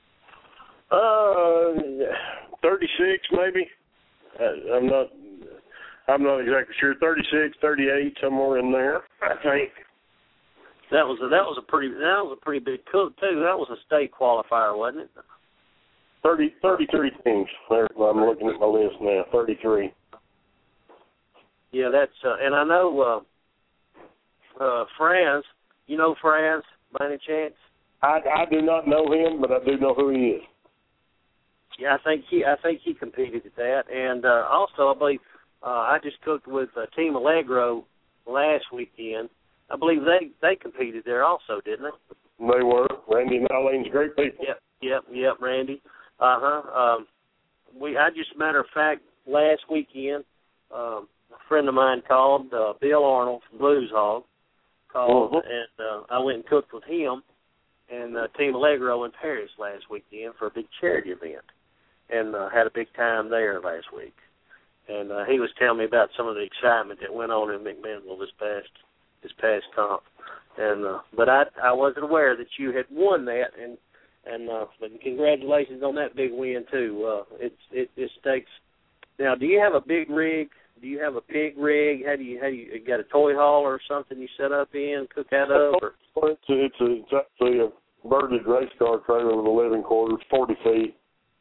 36 maybe. I'm not exactly sure. 36, 38, somewhere in there, I think. That was a pretty big cook too. That was a state qualifier, wasn't it? 33 teams. There, I'm looking at my list now. 33. Yeah, that's and I know Franz. You know Franz by any chance? I do not know him, but I do know who he is. Yeah, I think he competed at that, and also I believe I just cooked with Team Allegro last weekend. I believe they competed there also, didn't they? They were. Randy and Eileen's great people. Yep, Randy. I just, matter of fact, last weekend, a friend of mine called, Bill Arnold from Blues Hog, called, and I went and cooked with him and Team Allegro in Paris last weekend for a big charity event, and had a big time there last week. And he was telling me about some of the excitement that went on in McMinnville this past comp. And but I wasn't aware that you had won that, and but congratulations on that big win too. It just takes. Now, do you have a big rig? Do you have a pig rig? How do you got a toy hauler or something you set up in, cook out of? Or? It's actually a birded race car trailer with a living quarters, 40 feet.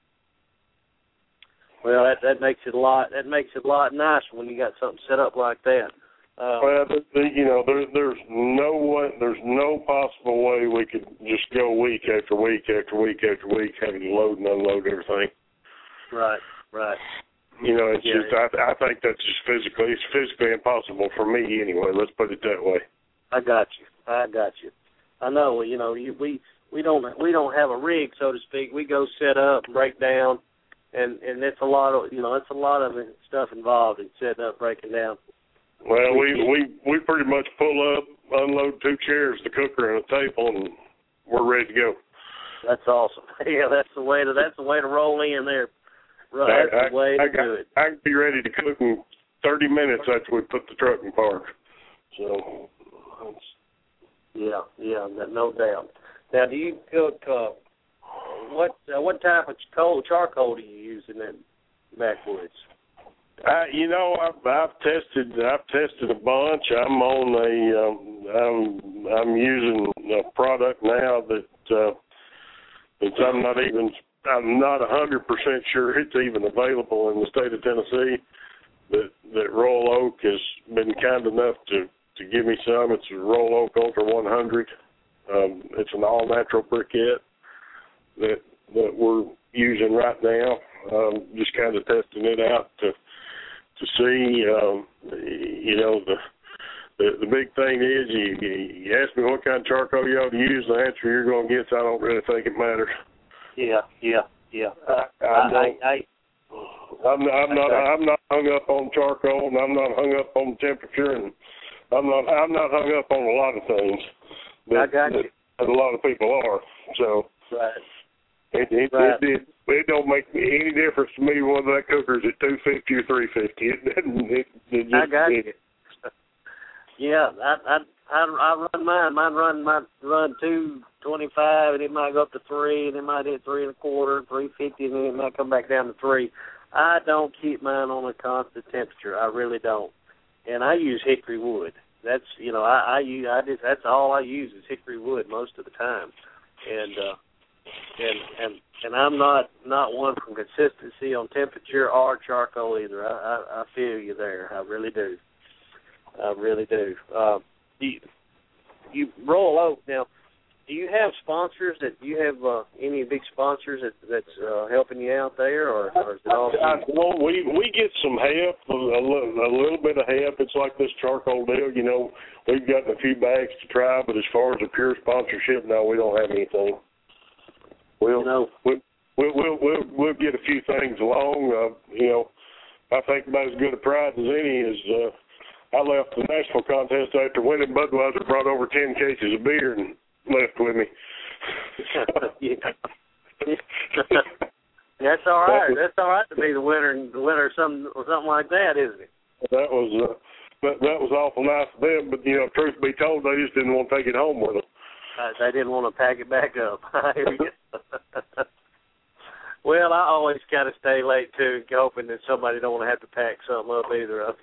Well, that makes it a lot. That makes it a lot nicer when you got something set up like that. Well, there's no way, there's no possible way we could just go week after week after week after week having to load and unload everything. Right. You know, it's just I think that's just it's physically impossible for me anyway. Let's put it that way. I got you. I know. You know, we don't have a rig, so to speak. We go set up, break down, and it's a lot of stuff involved in setting up, breaking down. Well, we pretty much pull up, unload 2 chairs, the cooker, and a table, and we're ready to go. That's awesome. Yeah, that's the way to roll in there. Right, that's the way to do it. I can be ready to cook in 30 minutes after we put the truck in park. So, yeah, no doubt. Now, do you cook? What type of charcoal do you use in that backwoods? You know, I've tested a bunch. I'm using a product now that I'm not 100% sure it's even available in the state of Tennessee. That Royal Oak has been kind enough to give me some. It's a Royal Oak Ultra 100. It's an all natural briquette that we're using right now. Just kind of testing it out to see, you know, the big thing is you ask me what kind of charcoal you ought to use, the answer you're going to get, so I don't really think it matters. Yeah. I'm not hung up on charcoal, and I'm not hung up on temperature, and I'm not hung up on a lot of things. That a lot of people are. So it don't make any difference to me whether that cooker's at 250 or 350. I got you. Yeah, I run mine. Mine run 225, and it might go up to 3, and it might hit 3 1/4, 350, and then it might come back down to 3. I don't keep mine on a constant temperature. I really don't. And I use hickory wood. That's that's all I use is hickory wood most of the time. And I'm not one from consistency on temperature or charcoal either. I feel you there. I really do. You Royal Oak now. Do you have sponsors? Do you have any big sponsors that's helping you out there, or is it all? Well, we get some help, a little bit of help. It's like this charcoal deal, you know. We've gotten a few bags to try, but as far as a pure sponsorship, no, we don't have anything. We'll get a few things along. You know, I think about as good a prize as any is. I left the national contest after winning. Budweiser brought over 10 cases of beer and left with me. That's all right. That's all right to be the winner or something like that, isn't it? That was that was awful nice of them, but truth be told, they just didn't want to take it home with them. They didn't want to pack it back up. I hear you. Well, I always kind of stay late too, hoping that somebody don't want to have to pack something up either.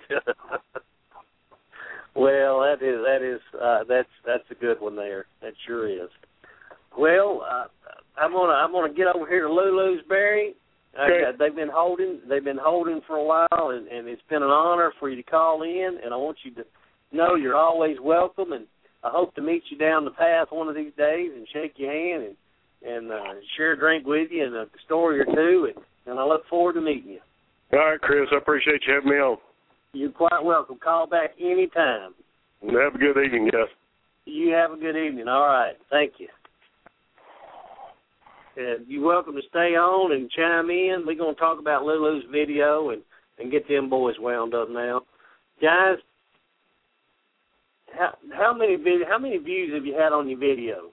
Well, that's a good one there. That sure is. Well, I'm gonna get over here to Lulu's, Barry. Okay. They've been holding for a while, and it's been an honor for you to call in. And I want you to know you're always welcome, and I hope to meet you down the path one of these days and shake your hand and share a drink with you and a story or two. And I look forward to meeting you. All right, Chris. I appreciate you having me on. You're quite welcome. Call back anytime. Have a good evening, guys. You have a good evening. All right. Thank you. And you're welcome to stay on and chime in. We're going to talk about Lulu's video and get them boys wound up now. Guys, how many views have you had on your video?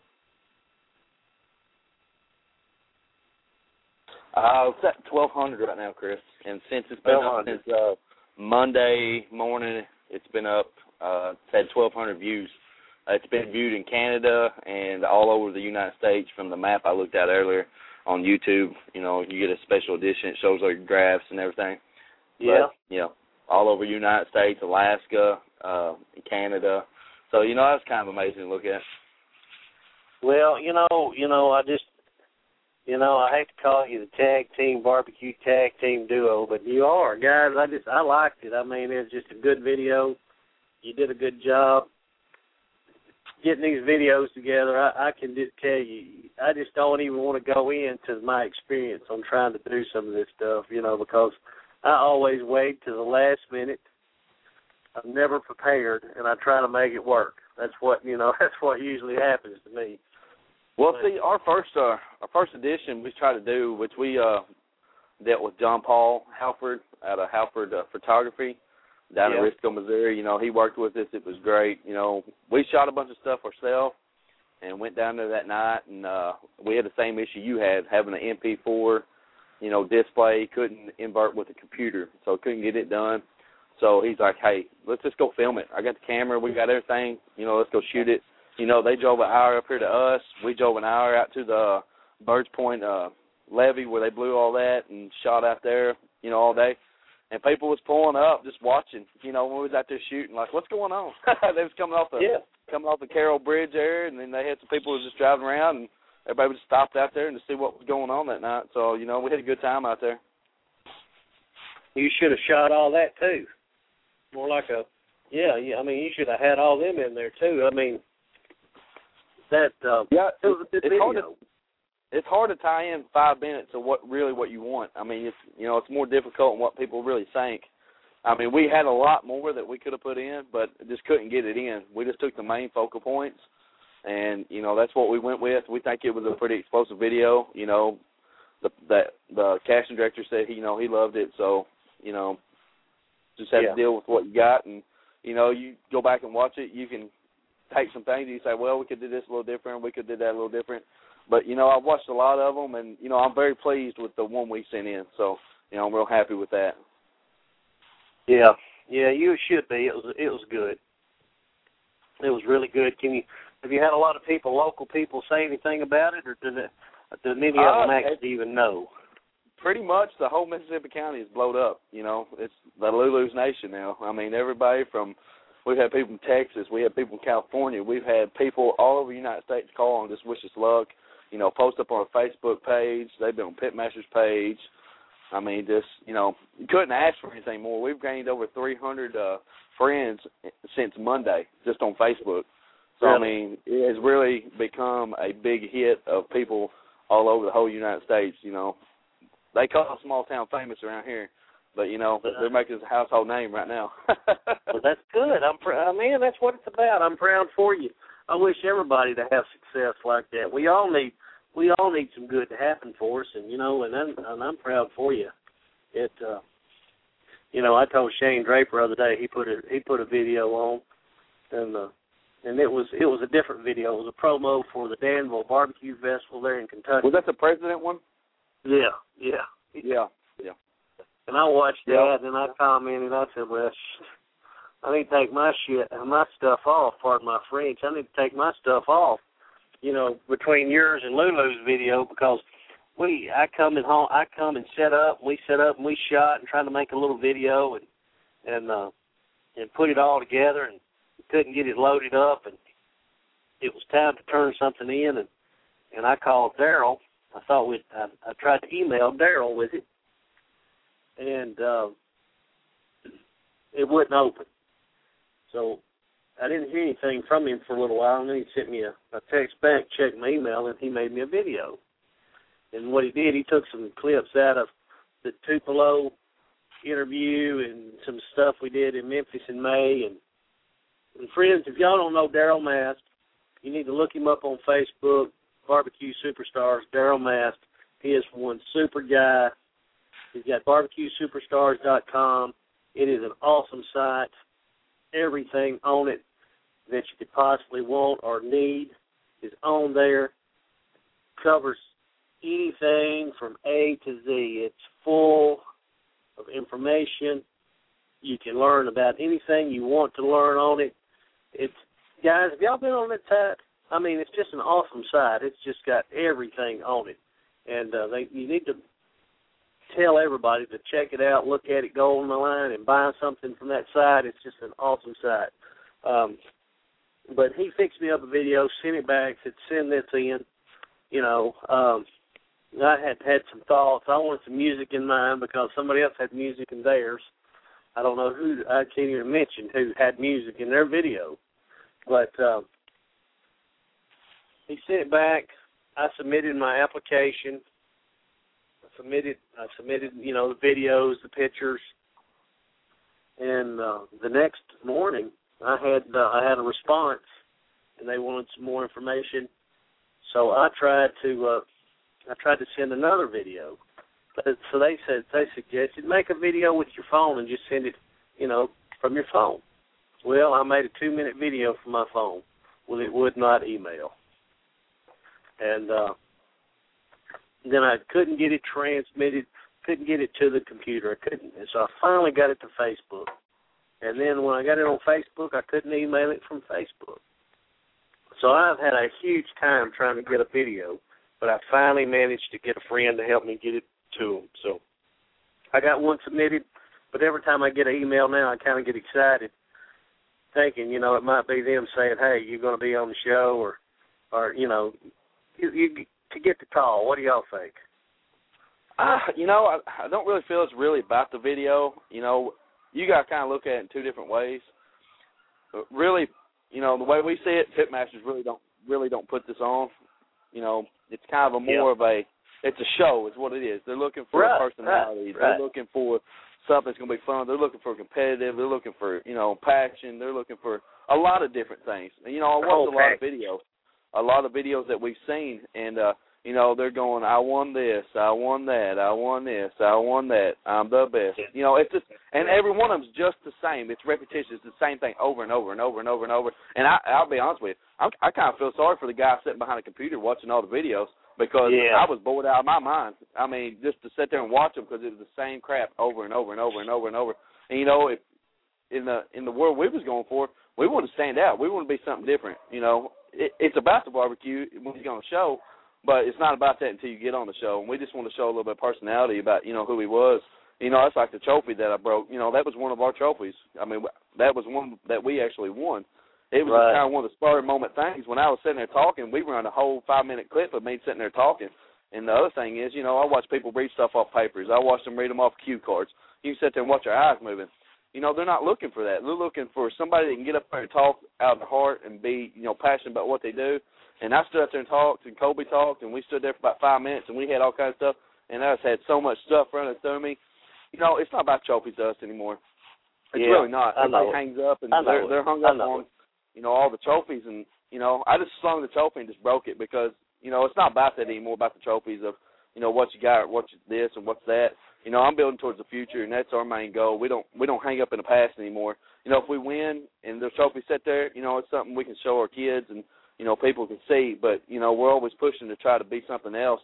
It's at 1,200 right now, Chris. And since it's been up since Monday morning, it's been up. It's had 1,200 views. It's been viewed in Canada and all over the United States from the map I looked at earlier on YouTube. You get a special edition. It shows like graphs and everything. Yeah. But, all over the United States, Alaska, Canada. So, that's kind of amazing to look at. Well, I just, I hate to call you the barbecue tag team duo, but you are, guys. I liked it. I mean, it's just a good video. You did a good job getting these videos together. I can just tell you, I just don't even want to go into my experience on trying to do some of this stuff, because I always wait to the last minute. I'm never prepared, and I try to make it work. That's what usually happens to me. Well, see, our first edition we tried to do, which we dealt with John Paul Halford out of Halford Photography down in Risco, Missouri. He worked with us. It was great. We shot a bunch of stuff ourselves and went down there that night, and we had the same issue you had, having an MP4, display, couldn't invert with the computer, so couldn't get it done. So he's like, hey, let's just go film it. I got the camera. We got everything. Let's go shoot it. They drove an hour up here to us. We drove an hour out to the Birds Point levee where they blew all that and shot out there, all day. And people was pulling up, just watching, when we was out there shooting, like, what's going on? They was coming off the Carroll Bridge there, and then they had some people who was just driving around, and everybody just stopped out there and to see what was going on that night. So, we had a good time out there. You should have shot all that, too. More like I mean, you should have had all them in there, too. I mean, that it's hard to tie in 5 minutes of what you want. I mean, it's more difficult than what people really think. I mean, we had a lot more that we could have put in, but just couldn't get it in. We just took the main focal points, and that's what we went with. We think it was a pretty explosive video. The casting director said he loved it, so just have to deal with what you got, and you go back and watch it. You can take some things and you say, well, we could do this a little different, we could do that a little different. But, I've watched a lot of them, and, I'm very pleased with the one we sent in. So, I'm real happy with that. Yeah, you should be. It was good. It was really good. Have you had a lot of local people say anything about it, or do many of them actually even know? Pretty much the whole Mississippi County is blowed up. It's the Lulu's Nation now. I mean, everybody from – we've had people from Texas. We had people in California. We've had people all over the United States call and just wish us luck. Post up on our Facebook page. They've been on Pitmaster's page. I mean, just, you couldn't ask for anything more. We've gained over 300 friends since Monday just on Facebook. So, really? I mean, it has really become a big hit of people all over the whole United States. They call us small town famous around here. But, they're making us a household name right now. Well, that's good. Man, that's what it's about. I'm proud for you. I wish everybody to have success like that. We all need some good to happen for us, and and I'm proud for you. I told Shane Draper the other day he put a video on, and it was a different video. It was a promo for the Danville Barbecue Festival there in Kentucky. Was that the president one? Yeah. Yeah. And I watched that, and I commented. I said, "Well, I need to take my stuff off. Pardon my French. I need to take my stuff off. Between yours and Lulu's video, because I come and set up. We set up and we shot and tried to make a little video and put it all together, and couldn't get it loaded up, and it was time to turn something in, and I called Daryl. I tried to email Daryl with it, and it wouldn't open. So I didn't hear anything from him for a little while, and then he sent me a text back, checked my email, and he made me a video. And what he did, he took some clips out of the Tupelo interview and some stuff we did in Memphis in May. And friends, if y'all don't know Daryl Mast, you need to look him up on Facebook, Barbecue Superstars, Daryl Mast. He is one super guy. He's got barbecuesuperstars.com. It is an awesome site. Everything on it that you could possibly want or need is on there. Covers anything from A to Z. It's full of information. You can learn about anything you want to learn on it. Guys, have y'all been on that site? I mean, it's just an awesome site. It's just got everything on it. And you need to tell everybody to check it out, look at it, go on the line and buy something from that site. It's just an awesome site. But he fixed me up a video, sent it back, said, send this in. I had some thoughts. I wanted some music in mine because somebody else had music in theirs. I don't know who, I can't even mention who had music in their video. But he sent it back. I submitted my application. I submitted, the videos, the pictures. And the next morning, I had a response, and they wanted some more information. So I tried to send another video. So they suggested make a video with your phone and just send it, from your phone. Well, I made a 2-minute video from my phone. Well, it would not email. And then I couldn't get it transmitted, couldn't get it to the computer. I couldn't. And so I finally got it to Facebook. And then when I got it on Facebook, I couldn't email it from Facebook. So I've had a huge time trying to get a video, but I finally managed to get a friend to help me get it to him. So I got one submitted, but every time I get an email now, I kind of get excited, thinking, it might be them saying, hey, you're going to be on the show, or you to get the call. What do y'all think? I don't really feel it's really about the video. You got to kind of look at it in two different ways. But really, the way we see it, Pitmasters really don't put this on. It's kind of it's a show is what it is. They're looking for a personality. Right. They're looking for something that's going to be fun. They're looking for competitive. They're looking for, passion. They're looking for a lot of different things. And, I watched a lot of videos that we've seen, and, they're going, I won this, I won that, I won this, I won that, I'm the best. It's just, and every one of them's just the same. It's repetition. It's the same thing over and over and over and over and over. And I'll be honest with you, I kind of feel sorry for the guy sitting behind a computer watching all the videos because I was bored out of my mind. I mean, just to sit there and watch them because it was the same crap over and over and over and over and over. And, if in the world we was going for, we want to stand out. We want to be something different. It's about the barbecue when he's on the show, but it's not about that until you get on the show. And we just want to show a little bit of personality about, who he was. It's like the trophy that I broke. That was one of our trophies. I mean, that was one that we actually won. It was kind of one of the spur moment things. When I was sitting there talking, we run a whole 5-minute clip of me sitting there talking. And the other thing is, I watch people read stuff off papers. I watch them read them off cue cards. You can sit there and watch their eyes moving. They're not looking for that. They're looking for somebody that can get up there and talk out of the heart and be, passionate about what they do. And I stood up there and talked, and Kobe talked, and we stood there for about 5 minutes, and we had all kinds of stuff. And I just had so much stuff running through me. It's not about trophies to us anymore. It's really not. Everybody hangs up, and they're hung up on, all the trophies. And, I just slung the trophy and just broke it because, it's not about that anymore, about the trophies of, what you got, what's this, and what's that. I'm building towards the future, and that's our main goal. We don't hang up in the past anymore. If we win and the trophy sit there, it's something we can show our kids and, people can see. But, we're always pushing to try to be something else,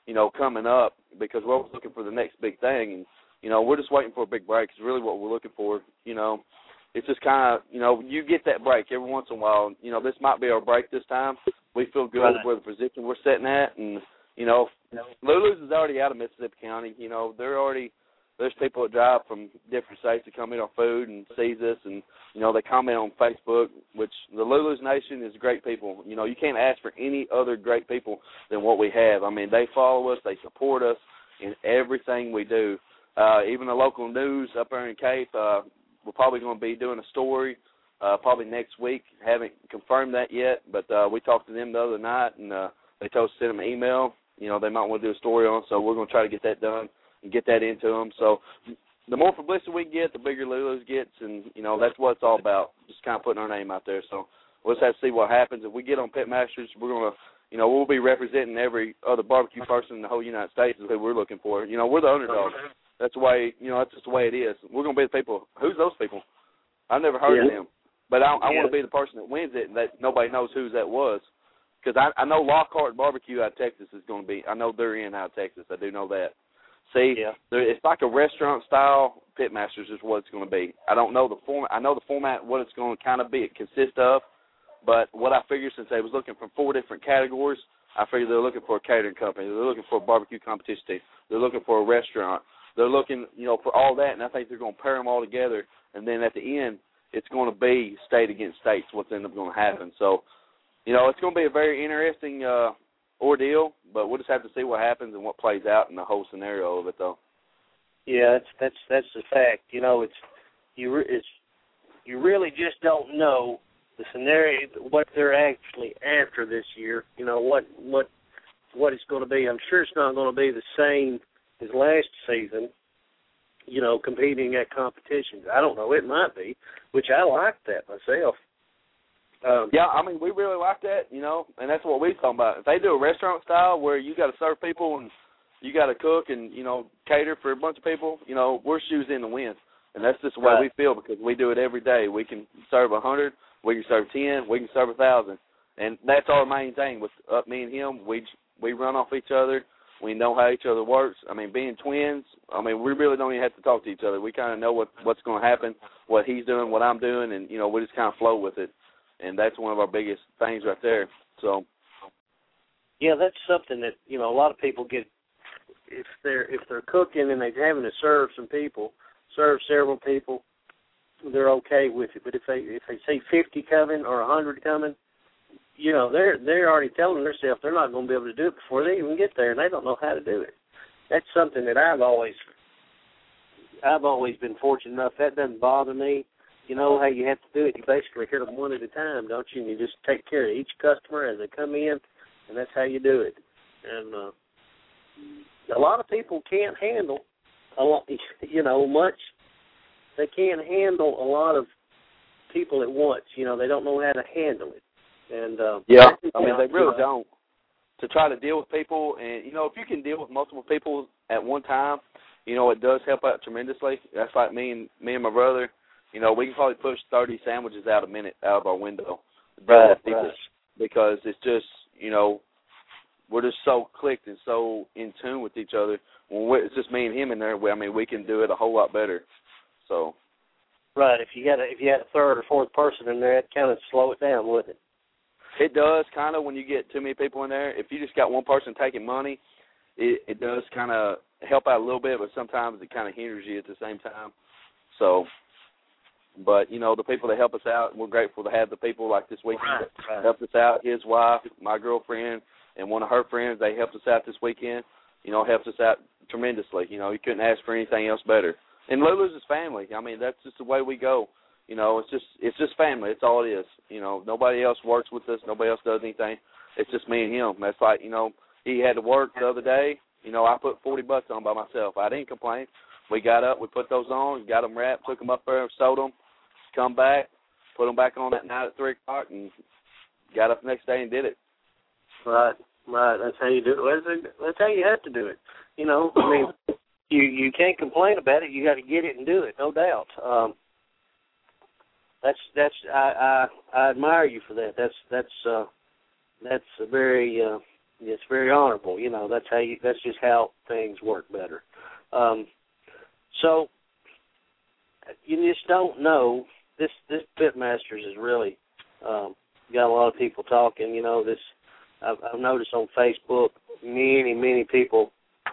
coming up, because we're looking for the next big thing. And, we're just waiting for a big break is really what we're looking for. It's just kind of, you get that break every once in a while. This might be our break this time. We feel good with the position we're sitting at. And, Lulu's is already out of Mississippi County. There's people that drive from different states that come eat our food and sees us, and, they comment on Facebook, which the Lulu's Nation is great people. You can't ask for any other great people than what we have. I mean, they follow us. They support us in everything we do. Even the local news up there in Cape, we're probably going to be doing a story probably next week. Haven't confirmed that yet, but we talked to them the other night, and they told us to send them an email. They might want to do a story on, so we're going to try to get that done and get that into them. So the more publicity we get, the bigger Lulu's gets, and, that's what it's all about, just kind of putting our name out there. So we'll just have to see what happens. If we get on Pitmasters, we're going to, we'll be representing every other barbecue person in the whole United States is who we're looking for. We're the underdog. That's the way, that's just the way it is. We're going to be the people. Who's those people? I've never heard of them. But I want to be the person that wins it and that nobody knows who that was. Because I know Lockhart Barbecue out of Texas is going to be, I know they're in out of Texas. I do know that. See, it's like a restaurant-style Pitmasters is what it's going to be. I don't know the format. I know the format, what it's going to kind of be, it consists of. But what I figured, since they was looking for 4 different categories, I figured they're looking for a catering company. They're looking for a barbecue competition team. They're looking for a restaurant. They're looking, for all that, and I think they're going to pair them all together. And then at the end, it's going to be state against states what's end up going to happen. So, it's going to be a very interesting ordeal, but we'll just have to see what happens and what plays out in the whole scenario of it, though. Yeah, that's the fact. You really just don't know the scenario, what they're actually after this year. What it's going to be. I'm sure it's not going to be the same as last season. Competing at competitions. I don't know. It might be, which I like that myself. Yeah, I mean, we really like that, and that's what we're talking about. If they do a restaurant style where you got to serve people and you got to cook and, cater for a bunch of people, we're shoes in to win. And that's just the way we feel, because we do it every day. We can serve 100, we can serve 10, we can serve 1,000. And that's our main thing with me and him. We run off each other. We know how each other works. I mean, being twins, we really don't even have to talk to each other. We kind of know what's going to happen, what he's doing, what I'm doing, and, we just kind of flow with it. And that's one of our biggest things right there. So, yeah, that's something that, a lot of people get, if they're cooking and they're having to serve several people, they're okay with it. But if they see 50 coming or 100 coming, they're already telling themselves they're not going to be able to do it before they even get there, and they don't know how to do it. That's something that I've always been fortunate enough. That doesn't bother me. You know how you have to do it. You basically hit them one at a time, don't you? And you just take care of each customer as they come in, and that's how you do it. And a lot of people can't handle a lot, much. They can't handle a lot of people at once. They don't know how to handle it. And they really don't. To try to deal with people, and if you can deal with multiple people at one time, it does help out tremendously. That's like me and my brother. We can probably push 30 sandwiches out a minute out of our window. Right. Because it's just, we're just so clicked and so in tune with each other. When it's just me and him in there, we can do it a whole lot better. So. Right. If you had a third or fourth person in there, it kind of slow it down, wouldn't it? It does kind of when you get too many people in there. If you just got one person taking money, it does kind of help out a little bit, but sometimes it kind of hinders you at the same time. So. But, the people that help us out, we're grateful to have the people like this weekend that helped us out. His wife, my girlfriend, and one of her friends, they helped us out this weekend. Helped us out tremendously. You couldn't ask for anything else better. And Lulu's is family. That's just the way we go. It's just family. It's all it is. Nobody else works with us. Nobody else does anything. It's just me and him. That's like, he had to work the other day. I put 40 bucks on by myself. I didn't complain. We got up, we put those on, got them wrapped, took them up there, sold them, come back, put them back on that night at 3 o'clock, and got up the next day and did it. Right. That's how you do it. That's how you have to do it. You can't complain about it. You got to get it and do it, no doubt. I admire you for that. That's a very It's very honorable. You know, that's just how things work better. So you just don't know. This Pitmasters is really got a lot of people talking. You know, this I've noticed on Facebook many people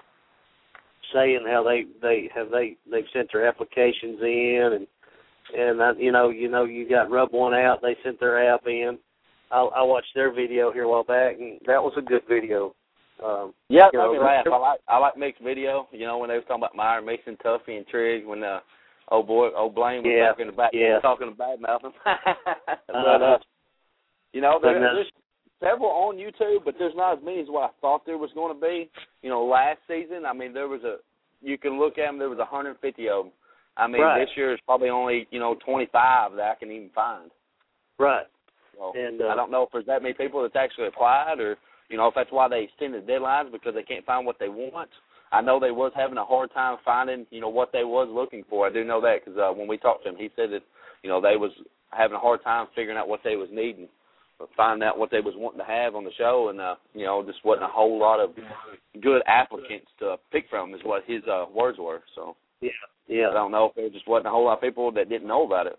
saying how they've sent their applications in, and you got Rub One Out. They sent their app in. I watched their video here a while back, and that was a good video. Yeah, it made me laugh. I like mixed video. You know, when they was talking about Meyer, Mason, Tuffy, and Trigg, when old Blaine was talking about mouthing. But you know, there's several on YouTube, but there's not as many as what I thought there was going to be. You know, last season, I mean, you can look at them. There was 150 of them. I mean, This year is probably only 25 that I can even find. Right. So, and I don't know if there's that many people that's actually applied, or if that's why they extended deadlines because they can't find what they want. I know they was having a hard time finding what they was looking for. I do know that because when we talked to him, he said that they was having a hard time figuring out what they was needing, finding out what they was wanting to have on the show, and just wasn't a whole lot of good applicants to pick from, is what his words were. So yeah, I don't know if there just wasn't a whole lot of people that didn't know about it.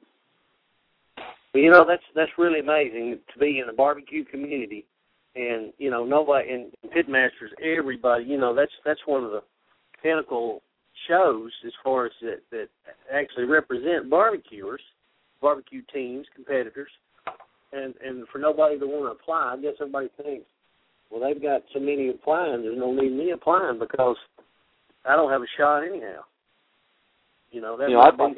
Well, that's really amazing to be in the barbecue community, and nobody in Pitmasters, everybody, that's one of the pinnacle shows as far as that actually represent barbecuers, barbecue teams, competitors, and for nobody to want to apply, I guess everybody thinks, well, they've got so many applying, there's no need me applying because I don't have a shot anyhow. I think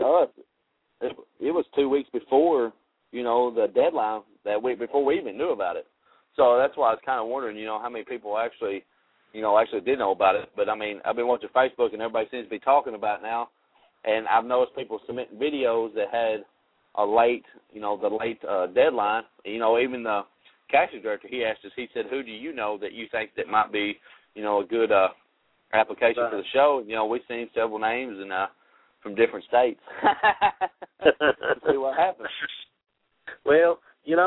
it was 2 weeks before. The deadline that week before we even knew about it. So that's why I was kind of wondering, how many people actually did know about it. But, I mean, I've been watching Facebook, and everybody seems to be talking about it now. And I've noticed people submitting videos that had the late deadline. Even the casting director, he asked us, he said, who do you know that you think that might be, a good application for the show? And, we've seen several names and from different states. See what happens. Well,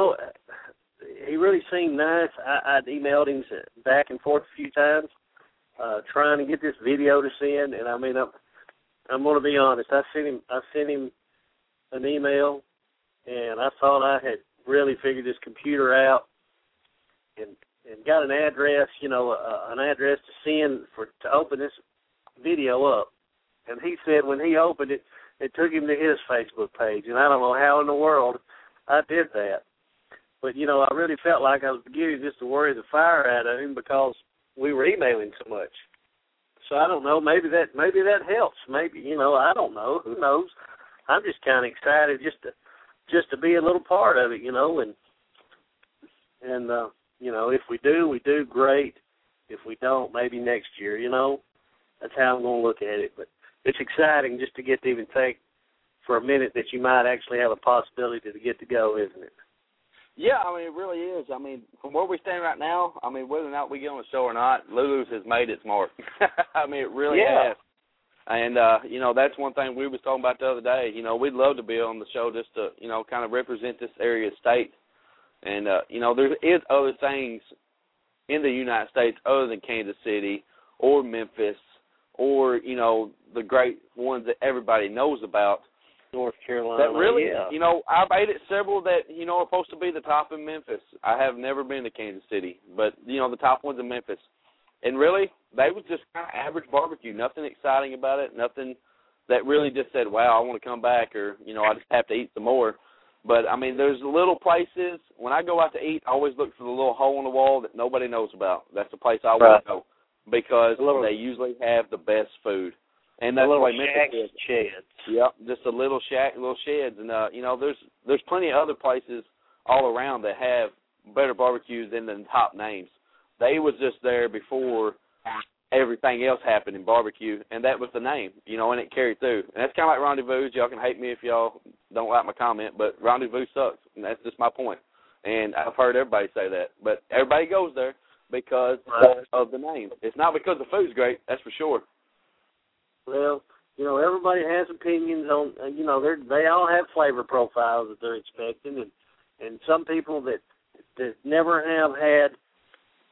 he really seemed nice. I'd emailed him back and forth a few times, trying to get this video to send. And I mean, I'm going to be honest. I sent him an email, and I thought I had really figured this computer out, and got an address, an address to send to open this video up. And he said when he opened it, it took him to his Facebook page, and I don't know how in the world I did that. But, I really felt like I was beginning just to worry the fire out of him because we were emailing so much. So I don't know, maybe that helps. Maybe, I don't know. Who knows? I'm just kind of excited just to be a little part of it, and if we do great. If we don't, maybe next year, That's how I'm going to look at it. But it's exciting just to get to even think for a minute that you might actually have a possibility to get to go, isn't it? Yeah, I mean, it really is. I mean, from where we stand right now, I mean, whether or not we get on the show or not, Lulu's has made its mark. I mean, it really has. And, that's one thing we was talking about the other day. We'd love to be on the show just to, kind of represent this area of state. And, there is other things in the United States other than Kansas City or Memphis or, the great ones that everybody knows about. North Carolina. That really, I've ate at several that, are supposed to be the top in Memphis. I have never been to Kansas City, but, the top ones in Memphis. And really, they was just kind of average barbecue, nothing exciting about it, nothing that really just said, wow, I want to come back or, I just have to eat some more. But, I mean, there's little places. When I go out to eat, I always look for the little hole in the wall that nobody knows about. That's the place I want to go because they usually have the best food. And that's little why Memphis sheds. Yep, just a little shack, little sheds. And, there's plenty of other places all around that have better barbecues than the top names. They was just there before everything else happened in barbecue, and that was the name, and it carried through. And that's kind of like Rendezvous. Y'all can hate me if y'all don't like my comment, but Rendezvous sucks, and that's just my point. And I've heard everybody say that. But everybody goes there because of the name. It's not because the food's great, that's for sure. Well, everybody has opinions on, they all have flavor profiles that they're expecting, and some people that never have had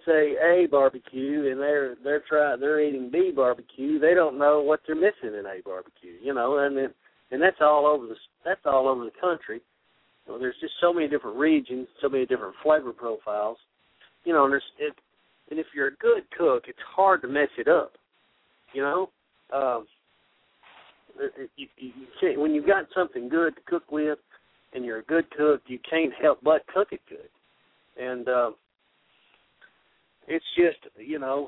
say A barbecue and they're eating B barbecue, they don't know what they're missing in A barbecue, you know, and that's all over the country. You know, there's just so many different regions, so many different flavor profiles, you know, and if you're a good cook, it's hard to mess it up, you know. You can't, when you've got something good to cook with and you're a good cook, you can't help but cook it good. And it's just, you know,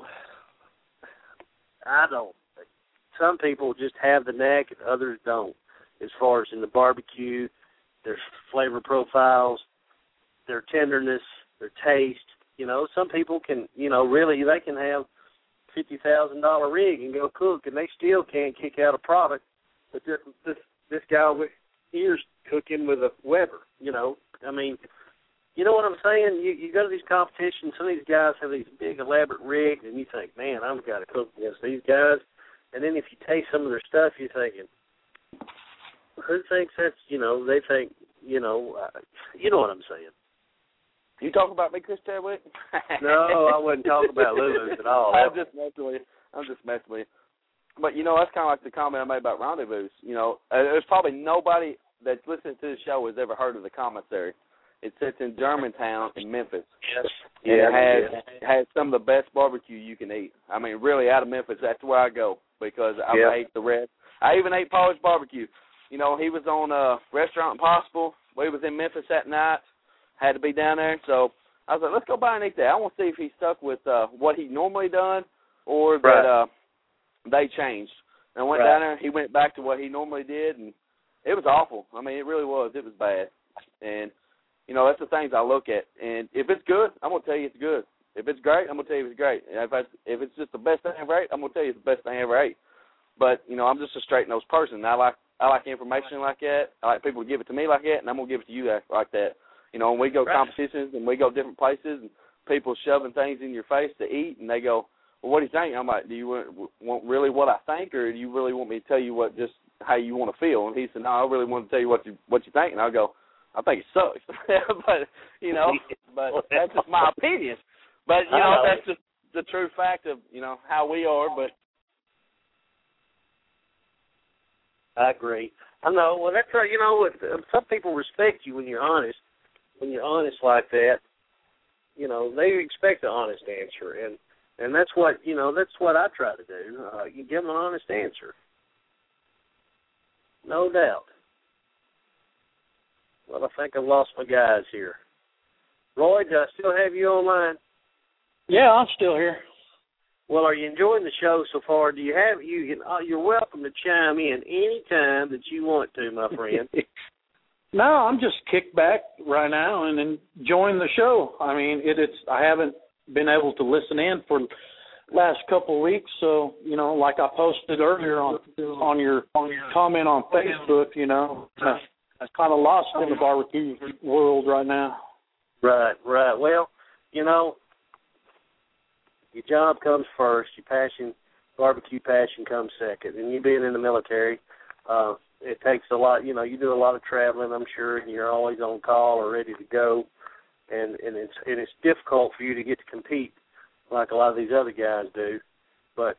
some people just have the knack and others don't, as far as in the barbecue, their flavor profiles, their tenderness, their taste. You know, some people can, you know, really, they can have $50,000 rig and go cook, and they still can't kick out a product. But this guy over here's cooking with a Weber, you know. I mean, you know what I'm saying? You go to these competitions, some of these guys have these big elaborate rigs, and you think, man, I've got to cook against these guys. And then if you taste some of their stuff, you're thinking, who thinks that's, you know, they think, you know what I'm saying. You talk about me, Chris Chadwick? No, I wouldn't talk about Lulu's at all. I'm just messing with you. But, you know, that's kind of like the comment I made about Rendezvous. You know, there's probably nobody that's listening to the show has ever heard of the commissary. It sits in Germantown in Memphis. Yes. And it has some of the best barbecue you can eat. I mean, really, out of Memphis, that's where I go because I ate the rest. I even ate Polish barbecue. You know, he was on Restaurant Impossible. We was in Memphis that night. Had to be down there. So I was like, let's go by and eat that. I want to see if he stuck with what he normally done or that they changed. And I went down there. He went back to what he normally did, and it was awful. I mean, it really was. It was bad. And, you know, that's the things I look at. And if it's good, I'm going to tell you it's good. If it's great, I'm going to tell you it's great. And if it's just the best thing I ever ate, I'm going to tell you it's the best thing I ever ate. But, you know, I'm just a straight-nosed person. I like information like that. I like people to give it to me like that, and I'm going to give it to you like that. You know, when we go competitions and we go different places and people shoving things in your face to eat, and they go, well, what do you think? I'm like, do you want really what I think, or do you really want me to tell you what just how you want to feel? And he said, no, I really want to tell you what you think. And I go, I think it sucks. But, you know, that's just my opinion. But, you know, that's just the true fact of, you know, how we are. But I agree. I know. Well, that's right. You know, some people respect you when you're honest. When you're honest like that, you know, they expect an honest answer. And that's what, you know, that's what I try to do. You give them an honest answer. No doubt. Well, I think I've lost my guys here. Roy, do I still have you online? Yeah, I'm still here. Well, are you enjoying the show so far? Do you have you're welcome to chime in any time that you want to, my friend. No, I'm just kicked back right now and enjoying the show. I mean, I haven't been able to listen in for the last couple of weeks, so, you know, like I posted earlier on your comment on Facebook, you know, I'm kind of lost in the barbecue world right now. Right. Well, you know, your job comes first, your passion, barbecue passion comes second, and you being in the military, it takes a lot. You know, you do a lot of traveling, I'm sure, and you're always on call or ready to go, and it's difficult for you to get to compete like a lot of these other guys do. But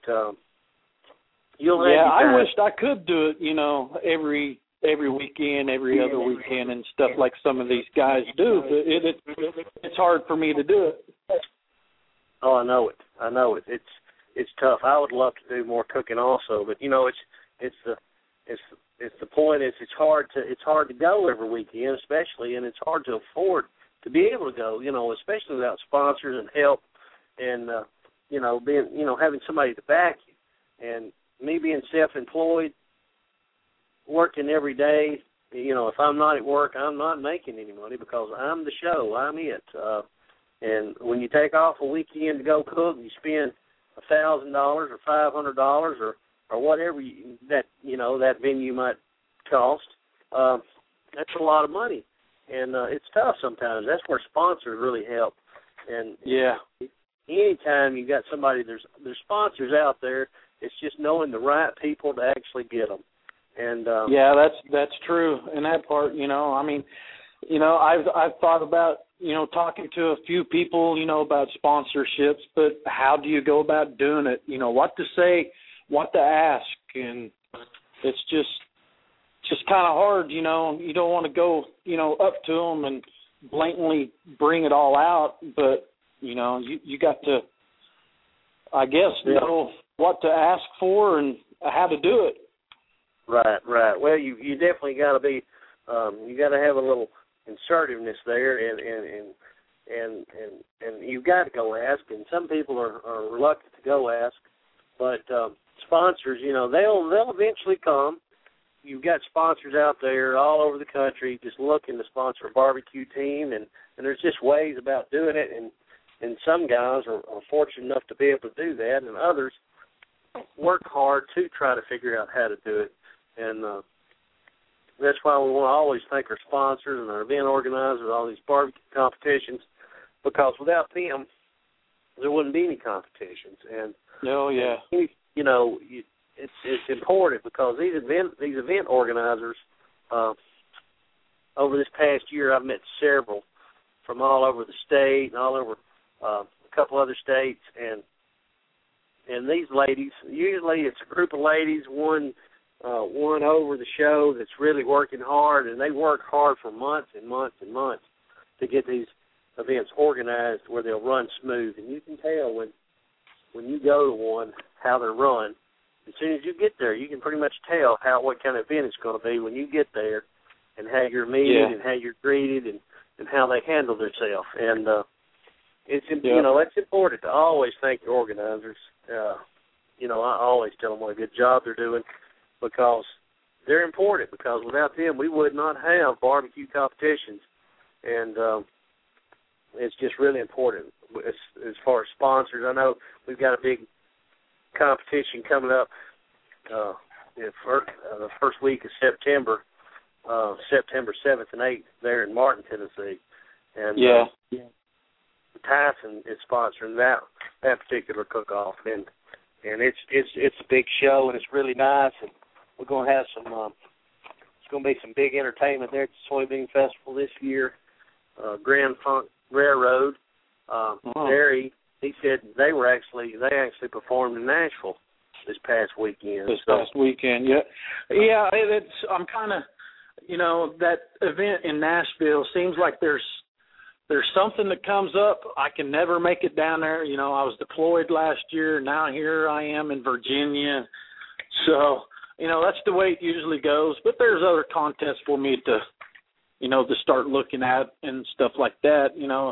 you'll have I wished I could do it. You know, every weekend, every other weekend, and stuff like some of these guys do. But it's hard for me to do it. Oh, I know it. It's tough. I would love to do more cooking also, but you know, it's the point is it's hard to go every weekend, especially, and it's hard to afford to be able to go, you know, especially without sponsors and help, and you know, having somebody to back you. And me being self-employed, working every day, you know, if I'm not at work, I'm not making any money because I'm the show, I'm it. And when you take off a weekend to go cook, you spend $1,000 or $500 or whatever that venue might cost. That's a lot of money, and it's tough sometimes. That's where sponsors really help. And anytime you got somebody, there's sponsors out there. It's just knowing the right people to actually get them. And that's true. And that part, you know, I mean, you know, I've thought about, talking to a few people, about sponsorships, but how do you go about doing it? What to say, what to ask, and it's just kind of hard, You don't want to go, up to them and blatantly bring it all out, but you got to, I guess, know what to ask for and how to do it. Right. Well, you definitely got to be, you got to have a little assertiveness there, and you've got to go ask. And some people are reluctant to go ask, but sponsors, they'll eventually come. You've got sponsors out there all over the country just looking to sponsor a barbecue team, and there's just ways about doing it, and some guys are fortunate enough to be able to do that, and others work hard to try to figure out how to do it. And that's why we want to always thank our sponsors and our event organizers, all these barbecue competitions, because without them, there wouldn't be any competitions. And it's important because these event organizers, over this past year, I've met several from all over the state and all over a couple other states, and these ladies, usually it's a group of ladies, one over the show that's really working hard, and they work hard for months and months and months to get these events organized where they'll run smooth. And you can tell when you go to one how they're run. As soon as you get there, you can pretty much tell what kind of event it's going to be when you get there, and how you're meted and how you're greeted and how they handle themselves. And it's important to always thank the organizers. I always tell them what a good job they're doing, because they're important, because without them we would not have barbecue competitions. And it's just really important. As far as sponsors, I know we've got a big competition coming up the first week of September, September 7th and 8th there in Martin, Tennessee. And Tyson is sponsoring that particular cook-off, and it's a big show, and it's really nice, and we're going to have some it's going to be some big entertainment there at the Soybean Festival this year. Grand Funk Railroad, Terry, he said they actually performed in Nashville this past weekend. Past weekend, yeah. I'm kind of, that event in Nashville seems like there's something that comes up. I can never make it down there. I was deployed last year. Now here I am in Virginia. So, that's the way it usually goes. But there's other contests for me to, to start looking at and stuff like that.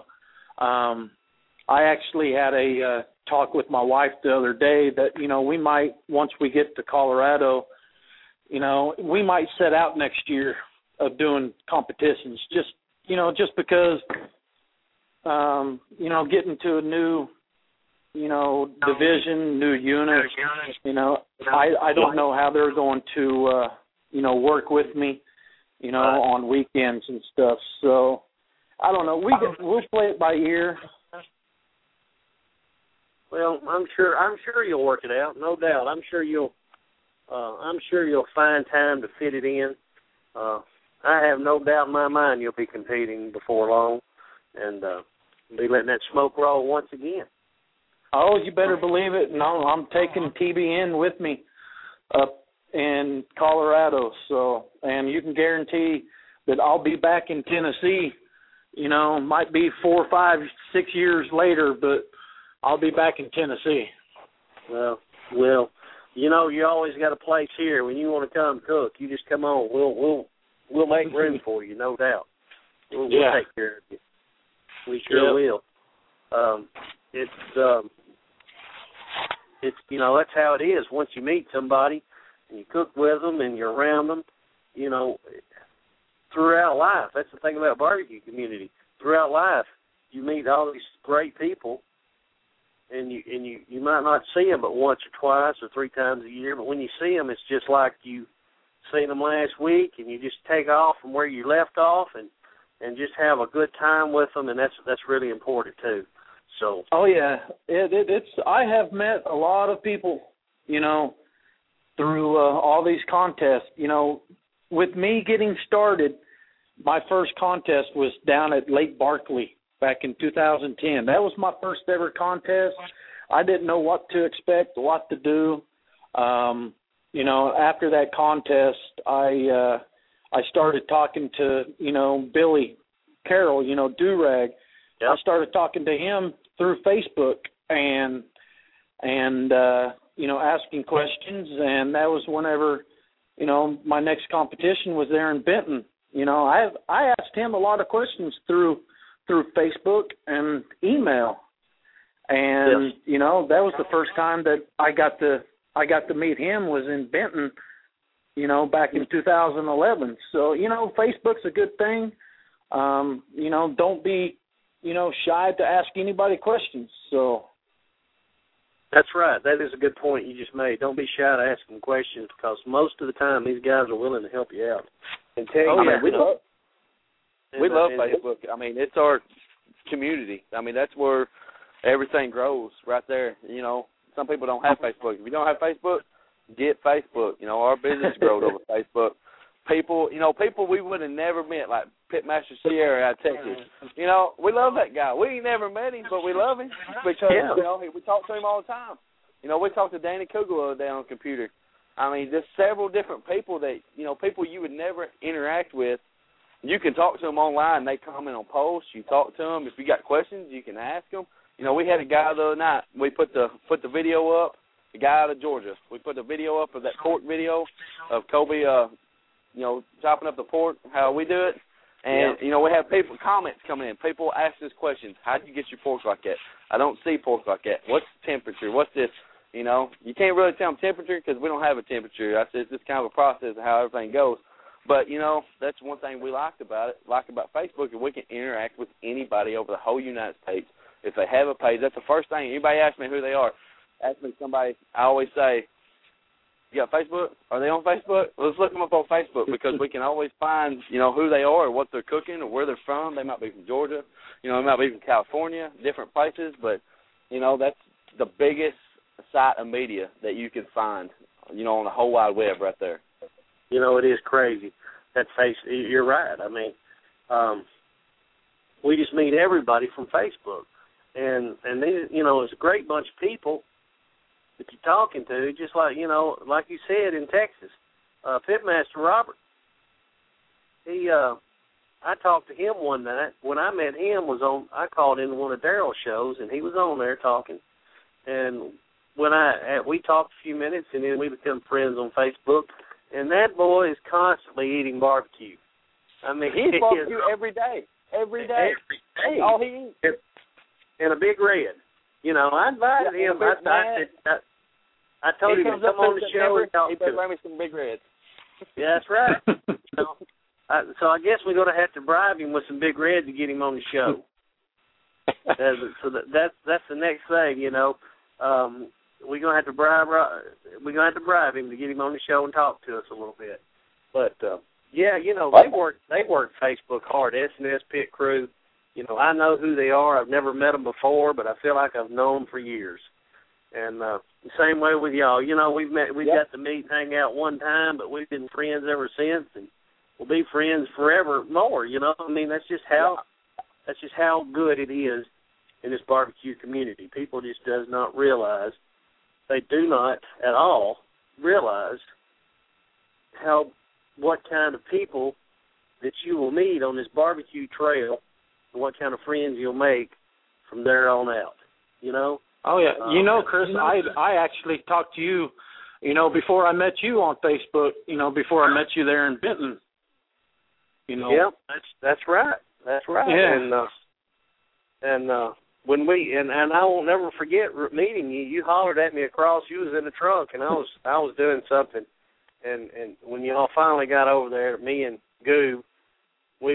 I actually had a talk with my wife the other day that, we might, once we get to Colorado, we might set out next year of doing competitions just because, getting to a new, division, new unit, I don't know how they're going to, work with me, on weekends and stuff. So I don't know. We'll play it by ear. Well, I'm sure you'll work it out, no doubt. I'm sure you'll find time to fit it in. I have no doubt in my mind you'll be competing before long, and be letting that smoke roll once again. Oh, you better believe it. No, I'm taking TBN with me up in Colorado. So, and you can guarantee that I'll be back in Tennessee. Might be 4, 5, 6 years later, but I'll be back in Tennessee. Well, you always got a place here. When you want to come cook, you just come on. We'll make room for you, no doubt. We'll take care of you. We sure will. It's that's how it is. Once you meet somebody and you cook with them and you're around them, throughout life. That's the thing about barbecue community. Throughout life, you meet all these great people. And you might not see them but once or twice or 3 times a year, but when you see them, it's just like you seen them last week, and you just take off from where you left off and just have a good time with them, and that's really important too. So. Oh yeah, it's. I have met a lot of people, through all these contests. With me getting started, my first contest was down at Lake Barkley back in 2010. That was my first ever contest. I didn't know what to expect, what to do. You know, after that contest, I started talking to, you know, Billy Carroll, you know, Durag. Yep. I started talking to him through Facebook and you know, asking questions, and that was whenever, you know, my next competition was there in Benton. You know, I asked him a lot of questions through Facebook and email, and yes. you know, that was the first time that I got to meet him was in Benton, you know, back in 2011. So, you know, Facebook's a good thing. You know, don't be, you know, shy to ask anybody questions. So. That's right. That is a good point you just made. Don't be shy to ask them questions because most of the time these guys are willing to help you out. And tell you, we love and Facebook. I mean, it's our community. I mean, that's where everything grows right there. You know, some people don't have Facebook. If you don't have Facebook, get Facebook. You know, our business grows over Facebook. People we would have never met, like Pitmaster Sierra out of Texas. You know, we love that guy. We ain't never met him, but we love him because, you know, we talk to him all the time. You know, we talked to Danny Kugel the other day on the computer. I mean, there's several different people that, you know, people you would never interact with. You can talk to them online. They comment on posts. You talk to them. If you got questions, you can ask them. You know, we had a guy the other night. We put the video up, the guy out of Georgia. We put the video up of that pork video of Kobe, you know, chopping up the pork, how we do it. And, you know, we have people, comments coming in. People ask us questions. How do you get your pork like that? I don't see pork like that. What's the temperature? What's this? You know, you can't really tell them temperature because we don't have a temperature. I said it's just kind of a process of how everything goes. But, you know, that's one thing we like about Facebook, is we can interact with anybody over the whole United States. If they have a page, that's the first thing. Anybody asks me who they are, ask me somebody, I always say, you got Facebook? Are they on Facebook? Let's look them up on Facebook because we can always find, you know, who they are or what they're cooking or where they're from. They might be from Georgia. You know, they might be from California, different places. But, you know, that's the biggest site of media that you can find, you know, on the whole wide web right there. You know, it is crazy. You're right. I mean, we just meet everybody from Facebook. And then, you know, it's a great bunch of people that you're talking to, just like, you know, like you said in Texas, Pitmaster Robert. I talked to him one night. When I met him, I called into one of Daryl's shows, and he was on there talking. And we talked a few minutes, and then we become friends on Facebook. And that boy is constantly eating barbecue. I mean, he's barbecue every day. Every day. All he eats. And a Big Red. You know, I invited him. I told him to come on the show and talk to him. He better bring me some Big Reds. Yeah, that's right. So I guess we're going to have to bribe him with some Big Red to get him on the show. So that's the next thing, you know. We're going to have to bribe him to get him on the show and talk to us a little bit. But yeah, you know, they work Facebook hard. SNS Pit Crew. You know, I know who they are. I've never met them before, but I feel like I've known them for years. And the same way with y'all. You know, we got to meet and hang out one time, but we've been friends ever since, and we'll be friends forever more. You know, I mean, that's just how good it is in this barbecue community. People just do not at all realize what kind of people that you will meet on this barbecue trail, and what kind of friends you'll make from there on out. You know. Oh, yeah. You know, Chris, I actually talked to you, you know, before I met you on Facebook, you know, before I met you there in Benton. You know. Yeah, that's right. That's right. Yeah. And when and I won't never forget meeting you. You hollered at me across. You was in the trunk, and I was doing something. And when you all finally got over there, me and Goob, we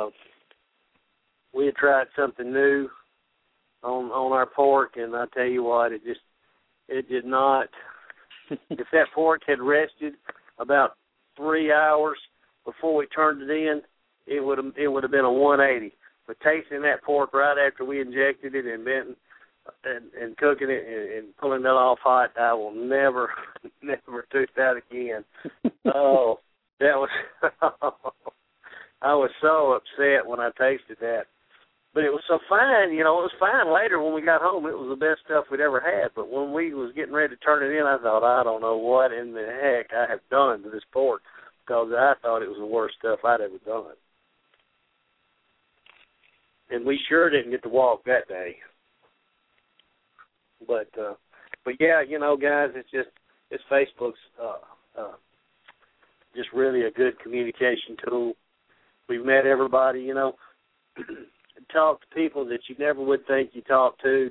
had tried something new on our pork, and I tell you what, it did not. If that pork had rested about 3 hours before we turned it in, it would have been a 180. But tasting that pork right after we injected it and Benton and cooking it and pulling that off hot, I will never do that again. Oh, that was I was so upset when I tasted that. But it was so fine, you know, it was fine later when we got home. It was the best stuff we'd ever had. But when we was getting ready to turn it in, I thought, I don't know what in the heck I have done to this pork, because I thought it was the worst stuff I'd ever done. And we sure didn't get to walk that day. But yeah, you know, guys, it's Facebook's just really a good communication tool. We've met everybody, you know, talk to people that you never would think you talk to,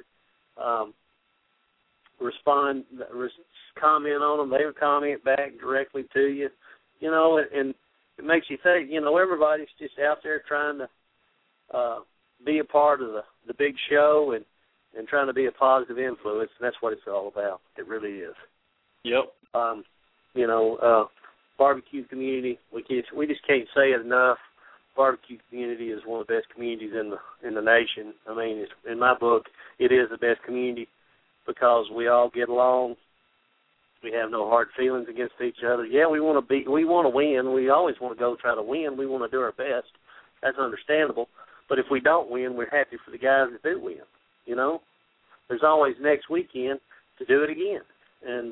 comment on them. They would comment back directly to you, you know, and it makes you think, you know, everybody's just out there trying to be a part of the big show and trying to be a positive influence, and that's what it's all about. It really is. Yep. You know, barbecue community, we just can't say it enough. Barbecue community is one of the best communities in the nation. I mean, in my book, it is the best community because we all get along. We have no hard feelings against each other. Yeah, we want to win. We always want to go try to win. We want to do our best. That's understandable. But if we don't win, we're happy for the guys that do win. You know, there's always next weekend to do it again, and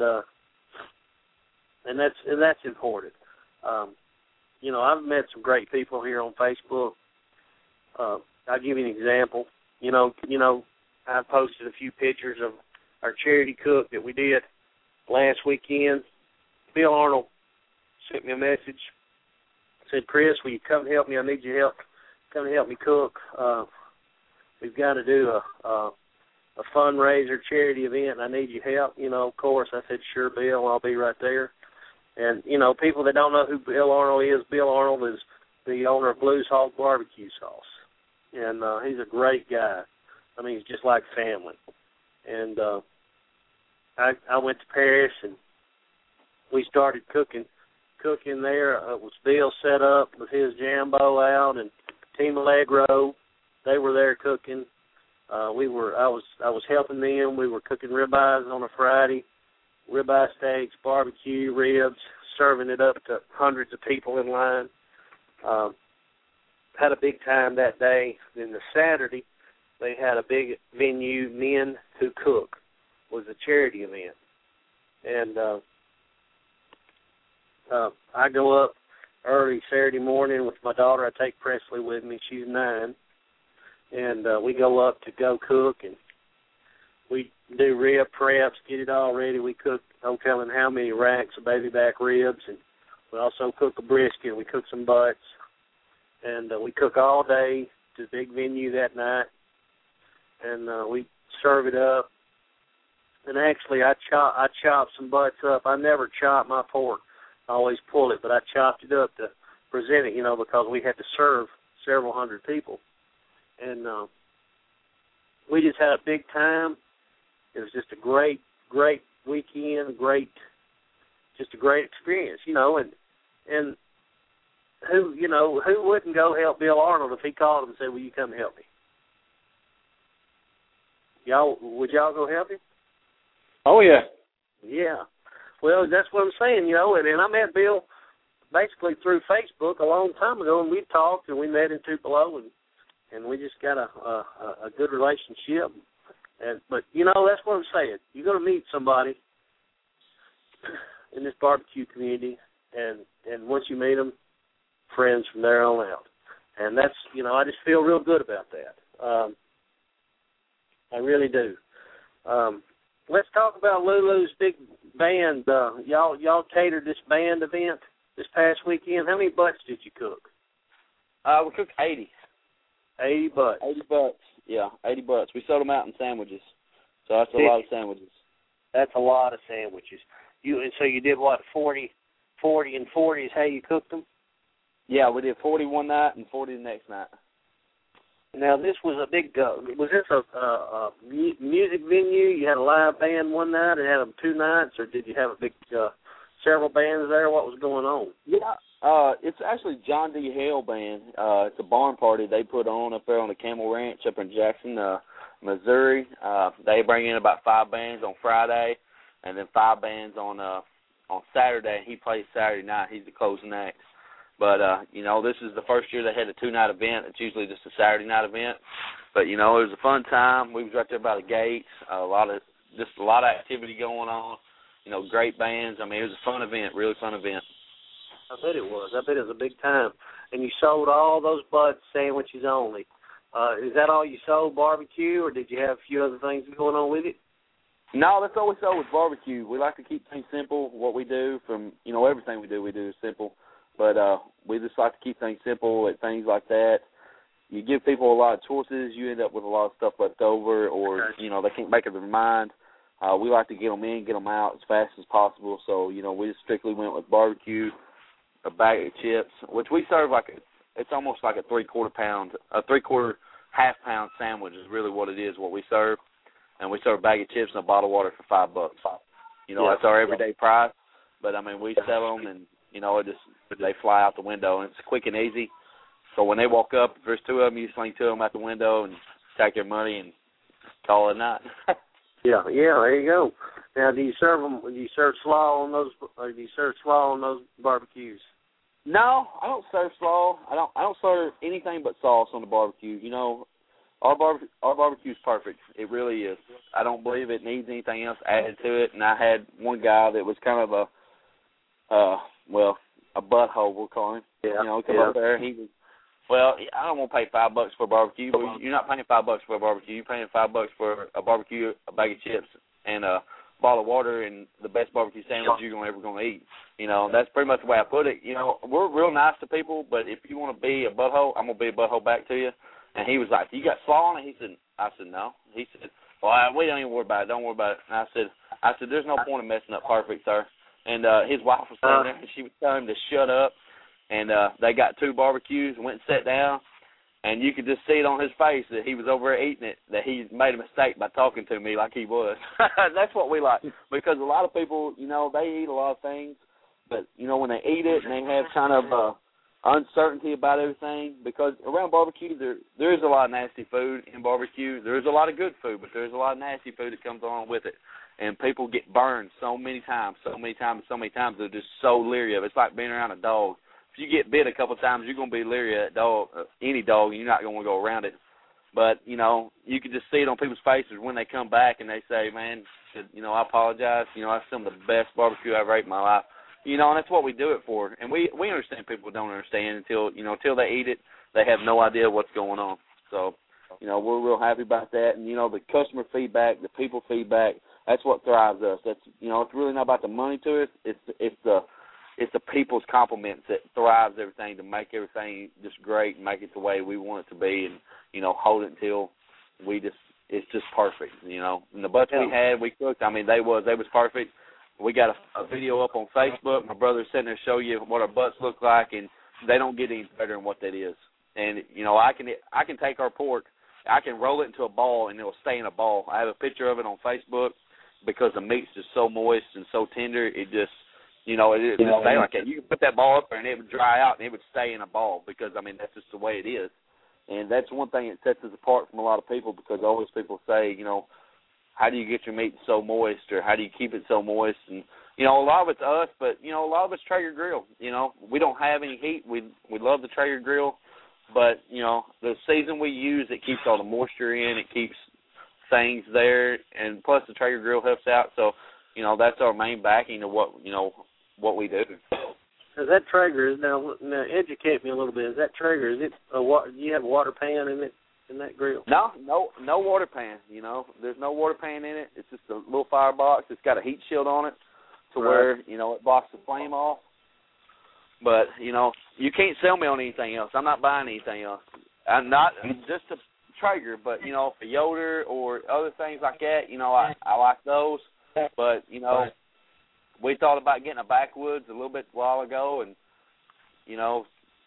that's important. You know, I've met some great people here on Facebook. I'll give you an example. You know, I posted a few pictures of our charity cook that we did last weekend. Bill Arnold sent me a message. Said, Chris, will you come help me? I need your help. Come and help me cook. We've got to do a fundraiser charity event, and I need your help. You know, of course, I said, sure, Bill, I'll be right there. And, you know, people that don't know who Bill Arnold is the owner of Blues Hog Barbecue Sauce. And he's a great guy. I mean, he's just like family. And I went to Paris, and we started cooking there. It was Bill set up with his Jambo out, and Team Allegro. They were there cooking. I was helping them. We were cooking ribeyes on a Friday. Ribeye steaks, barbecue, ribs, serving it up to hundreds of people in line. Had a big time that day. Then the Saturday, they had a big venue, Men Who Cook, was a charity event. And I go up early Saturday morning with my daughter. I take Presley with me. She's 9. And we go up to go cook, and we do rib preps, get it all ready. We cook, no telling how many racks of baby back ribs, and we also cook a brisket. We cook some butts, and we cook all day to the big venue that night, and we serve it up. And actually, I chop some butts up. I never chop my pork. I always pull it, but I chopped it up to present it, you know, because we had to serve several hundred people. And we just had a big time. It was just a great weekend, just a great experience, you know. And who wouldn't go help Bill Arnold if he called him and said, "Will you come help me?" Would y'all go help him? Oh yeah. Yeah. Well, that's what I'm saying, you know. And I met Bill basically through Facebook a long time ago, and we talked and we met in Tupelo, and we just got a good relationship. But, you know, that's what I'm saying. You're going to meet somebody in this barbecue community, and once you meet them, friends from there on out. And that's, you know, I just feel real good about that. I really do. Let's talk about Lulu's big band. Y'all catered this band event this past weekend. How many butts did you cook? We cooked 80. 80 butts. 80 butts. Yeah, 80 butts. We sold them out in sandwiches, so that's a lot of sandwiches. That's a lot of sandwiches. So you did what, 40 and 40 is how you cooked them? Yeah, we did 40 one night and 40 the next night. Now, this was a big, was this a music venue? You had a live band one night and had them 2 nights, or did you have a big, several bands there? What was going on? Yeah, it's actually John D. Hale Band. It's a barn party they put on up there on the Camel Ranch up in Jackson, Missouri. They bring in about 5 bands on Friday, and then 5 bands on Saturday. He plays Saturday night. He's the closing act. But, you know, this is the first year they had a 2-night event. It's usually just a Saturday night event. But, you know, it was a fun time. We was right there by the gates, a lot of activity going on, you know, great bands. I mean, it was a fun event, really fun event. I bet it was. I bet it was a big time. And you sold all those bud sandwiches only. Is that all you sold, barbecue, or did you have a few other things going on with it? No, that's all we sold was barbecue. We like to keep things simple. What we do from, you know, everything we do is simple. But we just like to keep things simple and things like that. You give people a lot of choices, you end up with a lot of stuff left over, or, you know, they can't make up their mind. We like to get them in, get them out as fast as possible. So, you know, we just strictly went with barbecue, a bag of chips, which we serve it's almost like a half-pound sandwich is really what it is, what we serve. And we serve a bag of chips and a bottle of water for $5. You know, that's our everyday price. But, I mean, we sell them, and, you know, they fly out the window, and it's quick and easy. So when they walk up, if there's two of them, you sling two of them out the window and take their money and call it a night. Yeah, there you go. Now, do you serve them? Do you serve slaw on those? Or do you serve slaw on those barbecues? No, I don't serve slaw. I don't serve anything but sauce on the barbecue. You know, our barbecue's perfect. It really is. I don't believe it needs anything else added to it. And I had one guy that was kind of a butthole, we'll call him. Yeah. You know, come up there and he was. Well, I don't want to pay $5 for a barbecue. But you're not paying $5 for a barbecue. You're paying $5 for a barbecue, a bag of chips, and a bottle of water, and the best barbecue sandwich you're ever going to eat. You know, that's pretty much the way I put it. You know, we're real nice to people, but if you want to be a butthole, I'm going to be a butthole back to you. And he was like, "You got slaw on it?" I said, "No." He said, "Well, we don't even worry about it. Don't worry about it." And I said, "There's no point in messing up perfect, sir." And his wife was sitting there, and she was telling him to shut up. And they got two barbecues and went and sat down, and you could just see it on his face that he was over there eating it, that he made a mistake by talking to me like he was. That's what we like, because a lot of people, you know, they eat a lot of things, but, you know, when they eat it and they have kind of uncertainty about everything, because around barbecue there is a lot of nasty food in barbecue. There is a lot of good food, but there's a lot of nasty food that comes along with it. And people get burned so many times, they're just so leery of it. It's like being around a dog. If you get bit a couple of times, you're going to be leery of that dog, any dog, and you're not going to go around it. But, you know, you can just see it on people's faces when they come back and they say, "Man, you know, I apologize. You know, that's some of the best barbecue I've ever ate in my life." You know, and that's what we do it for. And we understand people don't understand until they eat it. They have no idea what's going on. So, you know, we're real happy about that. And, you know, the customer feedback, the people feedback, that's what thrives us. That's, you know, it's really not about the money to it. It's the people's compliments that thrives everything to make everything just great and make it the way we want it to be, and, you know, hold it until it's just perfect, you know. And the butts we cooked, I mean, they was perfect. We got a video up on Facebook. My brother's sitting there show you what our butts look like, and they don't get any better than what that is. And, you know, I can take our pork, I can roll it into a ball, and it'll stay in a ball. I have a picture of it on Facebook because the meat's just so moist and so tender, it just, you know, it would stay like that. You can put that ball up there and it would dry out and it would stay in a ball because, I mean, that's just the way it is. And that's one thing that sets us apart from a lot of people, because always people say, you know, how do you get your meat so moist, or how do you keep it so moist? And, you know, a lot of it's us, but, you know, a lot of it's Traeger grill. You know, we don't have any heat. We love the Traeger grill, but, you know, the season we use, it keeps all the moisture in. It keeps things there, and plus the Traeger grill helps out. So, you know, that's our main backing of what we do. Is that Traeger, now educate me a little bit. Is that Traeger, do you have a water pan in that grill? No water pan, you know. There's no water pan in it. It's just a little firebox. It's got a heat shield on it to where, you know, it blocks the flame off. But, you know, you can't sell me on anything else. I'm not buying anything else. I'm not just a Traeger, but, you know, for Yoder or other things like that, you know, I like those. But, you know, we thought about getting a backwoods a little bit a while ago, and, you know,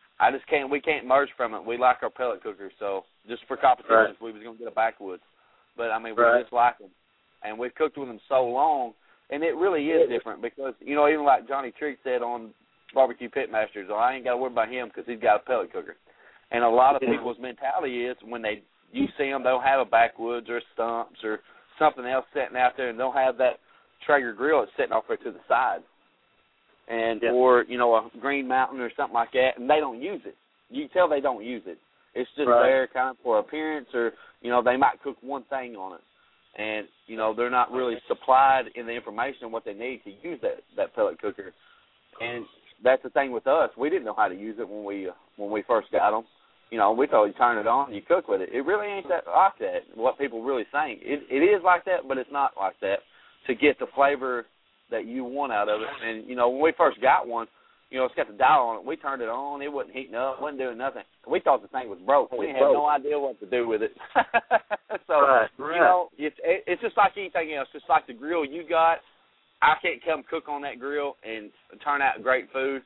we can't merge from it. We like our pellet cookers, so just for competitions, we was going to get a backwoods. But, I mean, we just like them. And we've cooked with them so long, and it really is different because, you know, even like Johnny Trigg said on Barbecue Pitmasters, I ain't got to worry about him because he's got a pellet cooker. And a lot of people's mentality is when you see them, they'll have a backwoods or stumps or something else sitting out there, and they'll have that Traeger grill that's sitting off there to the side, and or, you know, a Green Mountain or something like that, and they don't use it. You can tell they don't use it. It's just right. there kind of for appearance, or, you know, they might cook one thing on it. And, you know, they're not really supplied in the information what they need to use that pellet cooker. And that's the thing with us. We didn't know how to use it when we first got them. You know, we thought you turn it on and you cook with it. It really ain't that like that, what people really think. It is like that, but it's not like that to get the flavor that you want out of it. And, you know, when we first got one, you know, it's got the dial on it. We turned it on. It wasn't heating up. Wasn't doing nothing. We thought the thing was broke. We had no idea what to do with it. So, right. You know, it's just like anything else. Just like the grill you got, I can't come cook on that grill and turn out great food,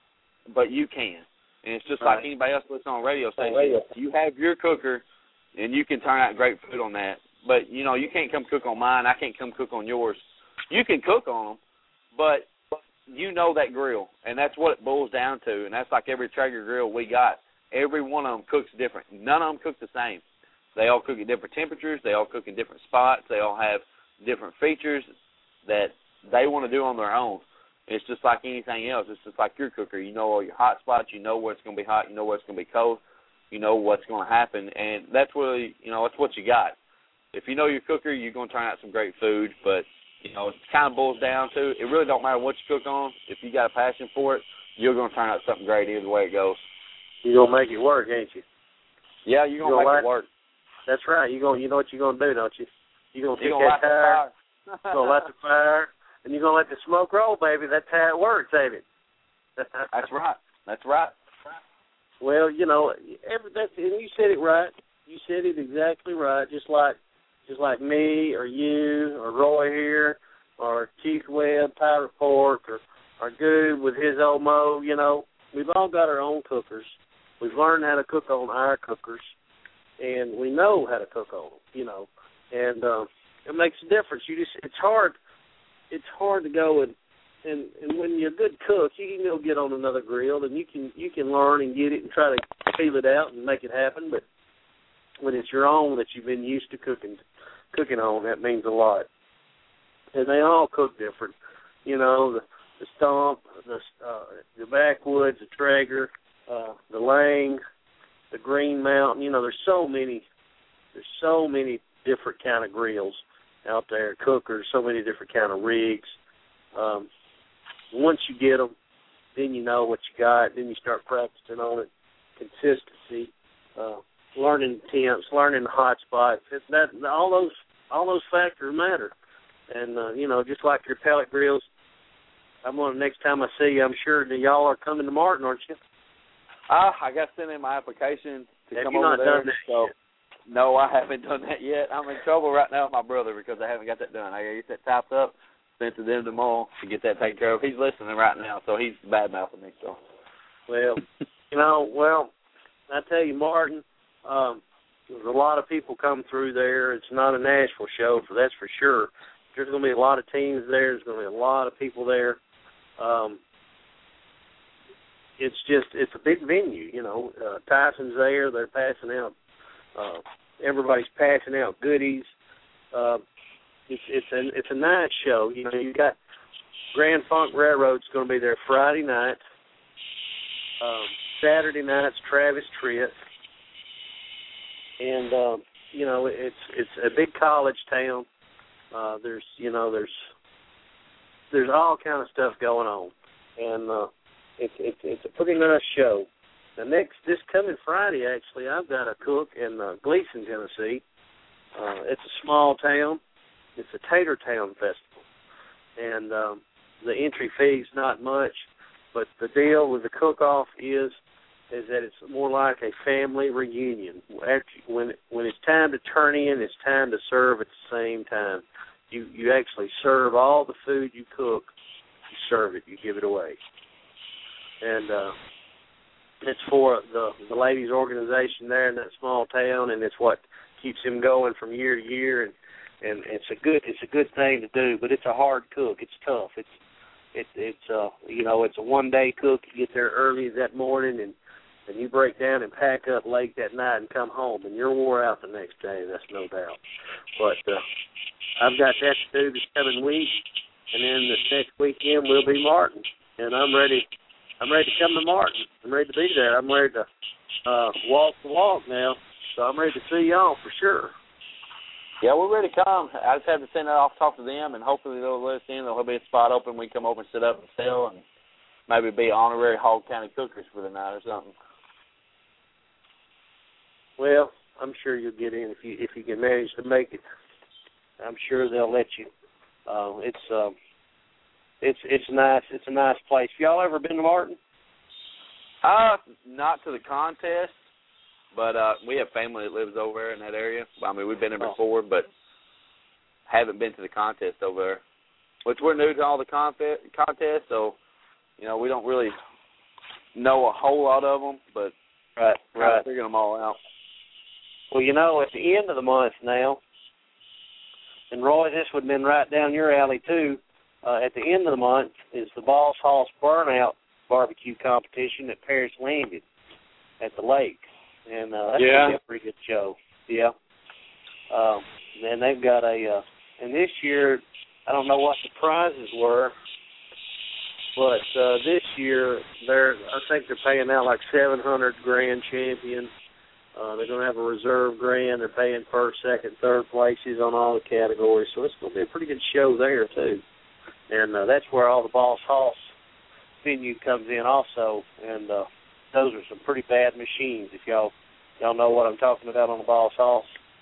but you can. And it's just like anybody else listening on radio station. You have your cooker, and you can turn out great food on that. But, you know, you can't come cook on mine. I can't come cook on yours. You can cook on them, but you know that grill, and that's what it boils down to. And that's like every Traeger grill we got. Every one of them cooks different. None of them cook the same. They all cook at different temperatures. They all cook in different spots. They all have different features that they want to do on their own. It's just like anything else. It's just like your cooker. You know all your hot spots. You know where it's going to be hot. You know where it's going to be cold. You know what's going to happen, and that's really, you know, it's what you got. If you know your cooker, you're going to turn out some great food, but you know, it kind of boils down to, it really don't matter what you cook on. If you got a passion for it, you're going to turn out something great either way it goes. You're going to make it work, ain't you? Yeah, you're going to make it work. That's right. You know what you're going to do, don't you? You're going to take that tire, you're going to light the fire, and you're going to let the smoke roll, baby. That's how it works, ain't it? That's right. That's right. Well, you know, and you said it right. You said it exactly right, just like me or you or Roy here or Keith Webb, Pirate Pork, or Good with his old Mo, you know. We've all got our own cookers. We've learned how to cook on our cookers, and we know how to cook on them, you know. And it makes a difference. It's hard to go and when you're a good cook, you can go get on another grill and you can learn and get it and try to feel it out and make it happen. But when it's your own that you've been used to cooking on, that means a lot. And they all cook different. You know, the Stomp, the Backwoods, the Traeger, the Lang, the Green Mountain. You know, there's so many different kind of grills out there, cookers, so many different kind of rigs. Once you get them, then you know what you got. Then you start practicing on it, consistency, learning temps, learning the hot spots. All those factors matter. And you know, just like your pellet grills, next time I see you, I'm sure that y'all are coming to Martin, aren't you? I got sent in my application to Have come you over not there. Done that so yet? No, I haven't done that yet. I'm in trouble right now with my brother because I haven't got that done. I got to get that typed up, sent to them tomorrow to get that taken care of. He's listening right now, so he's bad-mouthing me. So, well, you know, I tell you, Martin, there's a lot of people come through there. It's not a Nashville show, that's for sure. There's going to be a lot of teams there. There's going to be a lot of people there. It's a big venue, you know. Tyson's there. They're passing out. Everybody's passing out goodies. It's a night show. You know, you got Grand Funk Railroad's going to be there Friday night. Saturday night's Travis Tritt. And you know, it's a big college town. There's all kind of stuff going on, and it's a pretty nice show. This coming Friday, actually, I've got a cook in Gleason, Tennessee. It's a small town. It's a Tater Town festival, and the entry fee is not much, but the deal with the cook-off is that it's more like a family reunion. When it's time to turn in, it's time to serve at the same time. You actually serve all the food you cook. You serve it. You give it away. And it's for the ladies' organization there in that small town, and it's what keeps them going from year to year. And it's a good thing to do, but it's a hard cook. It's tough. It's a one-day cook. You get there early that morning, and you break down and pack up late that night and come home, and you're wore out the next day. That's no doubt. But I've got that to do this coming week, and then this next weekend will be Martin, and I'm ready to come to Martin. I'm ready to be there. I'm ready to walk the walk now. So I'm ready to see y'all for sure. Yeah, we're ready to come. I just have to send that off, talk to them, and hopefully they'll let us in. There'll be a spot open. We can come over and sit up and sell, and maybe be honorary Hog County cookers for the night or something. Well, I'm sure you'll get in if you can manage to make it. I'm sure they'll let you. It's nice. It's a nice place. Y'all ever been to Martin? Not to the contest, but we have family that lives over there in that area. I mean, we've been there before, but haven't been to the contest over there. Which we're new to all the contests, so we don't really know a whole lot of them, but right, figuring them all out. Well, at the end of the month now, and Roy, this would have been right down your alley too. At the end of the month is the Boss Hoss Burnout barbecue competition at Paris Landing at the lake, and that's gonna be a pretty good show. Yeah. And they've got and this year I don't know what the prizes were, but this year I think they're paying out like $700 grand champion. They're going to have a reserve grand. They're paying first, second, third places on all the categories. So it's going to be a pretty good show there, too. And that's where all the Boss Hoss venue comes in also. And those are some pretty bad machines, if y'all know what I'm talking about on the Boss Hoss.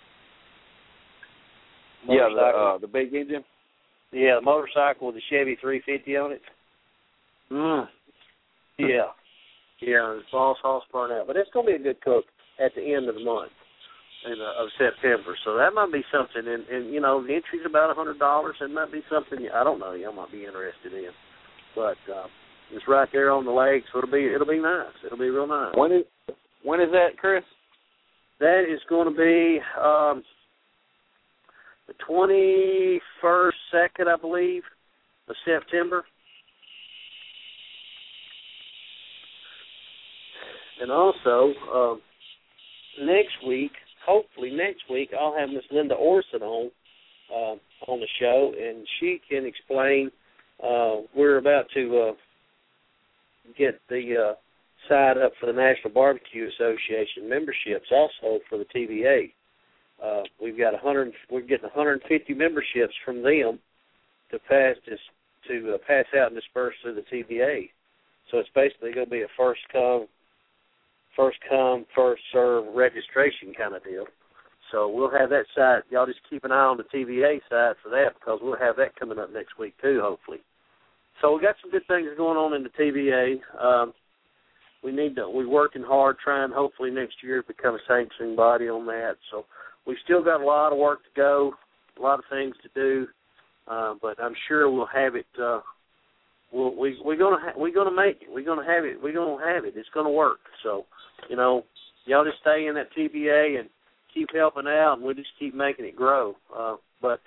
Yeah, the big engine? Yeah, the motorcycle with the Chevy 350 on it. Yeah. Yeah, it's Boss Hoss Burnout. But it's going to be a good cook at the end of the month of September. So that might be something. And the entry's about $100. It might be something, I don't know, y'all might be interested in. But it's right there on the lake, so it'll be nice. It'll be real nice. When is that, Chris? That is going to be the 21st, 2nd, I believe, of September. And also, hopefully next week, I'll have Miss Linda Orson on the show, and she can explain. We're about to get the side up for the National Barbecue Association memberships, also for the TVA. We're getting 150 memberships from them to pass out and disperse through the TVA. So it's basically going to be a first come, first serve registration kind of deal. So we'll have that site. Y'all just keep an eye on the TVA site for that, because we'll have that coming up next week too, hopefully. So we got some good things going on in the TVA. We're working hard, trying hopefully next year to become a sanctioning body on that. So we've still got a lot of work to go, a lot of things to do, but I'm sure we'll have it. We're gonna make it. We're gonna have it. We're gonna have it. It's gonna work. So, y'all just stay in that TBA and keep helping out, and we'll just keep making it grow. But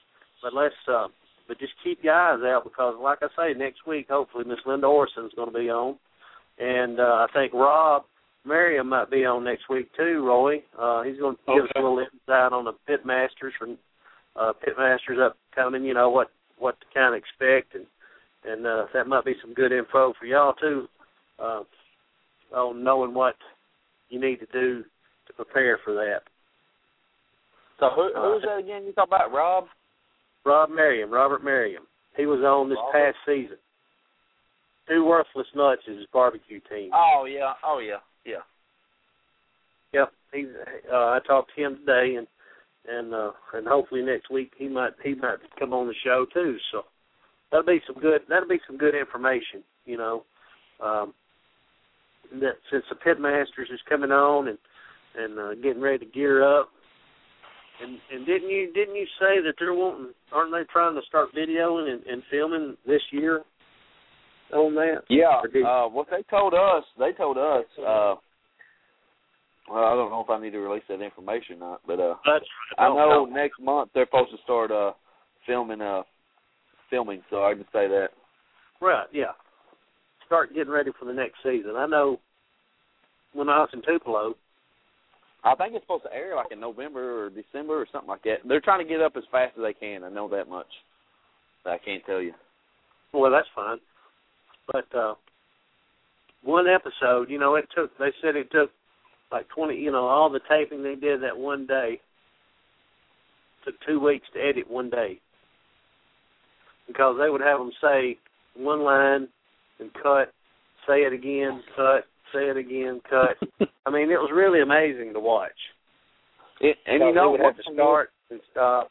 just keep your eyes out, because, like I say, next week hopefully Miss Linda Orson's going to be on, and I think Rob Merriam might be on next week too. Roy, he's going to give us a little insight on the pitmasters from pitmasters upcoming. What to kind of expect, and that might be some good info for y'all too, on knowing what you need to do to prepare for that. So who's that again? You talk about Rob? Robert Merriam. He was on this past season. Two Worthless Nuts is his barbecue team. Oh yeah. Yep. I talked to him today, and hopefully next week he might come on the show too. So that'll be some good information. That since the Pitmasters is coming on and getting ready to gear up. And didn't you say that aren't they trying to start videoing and filming this year on that? Yeah. What they told us, well, I don't know if I need to release that information or not, but I know next month they're supposed to start filming, so I can say that. Right, yeah. Start getting ready for the next season. I know when I was in Tupelo, I think it's supposed to air like in November or December or something like that. They're trying to get up as fast as they can. I know that much. But I can't tell you. Well, that's fine. But one episode, they said it took like 20, you know, all the taping they did that one day. Took 2 weeks to edit one day. Because they would have them say one line and cut, say it again, cut, say it again, cut. I mean, it was really amazing to watch. And you know, they would have to start and stop.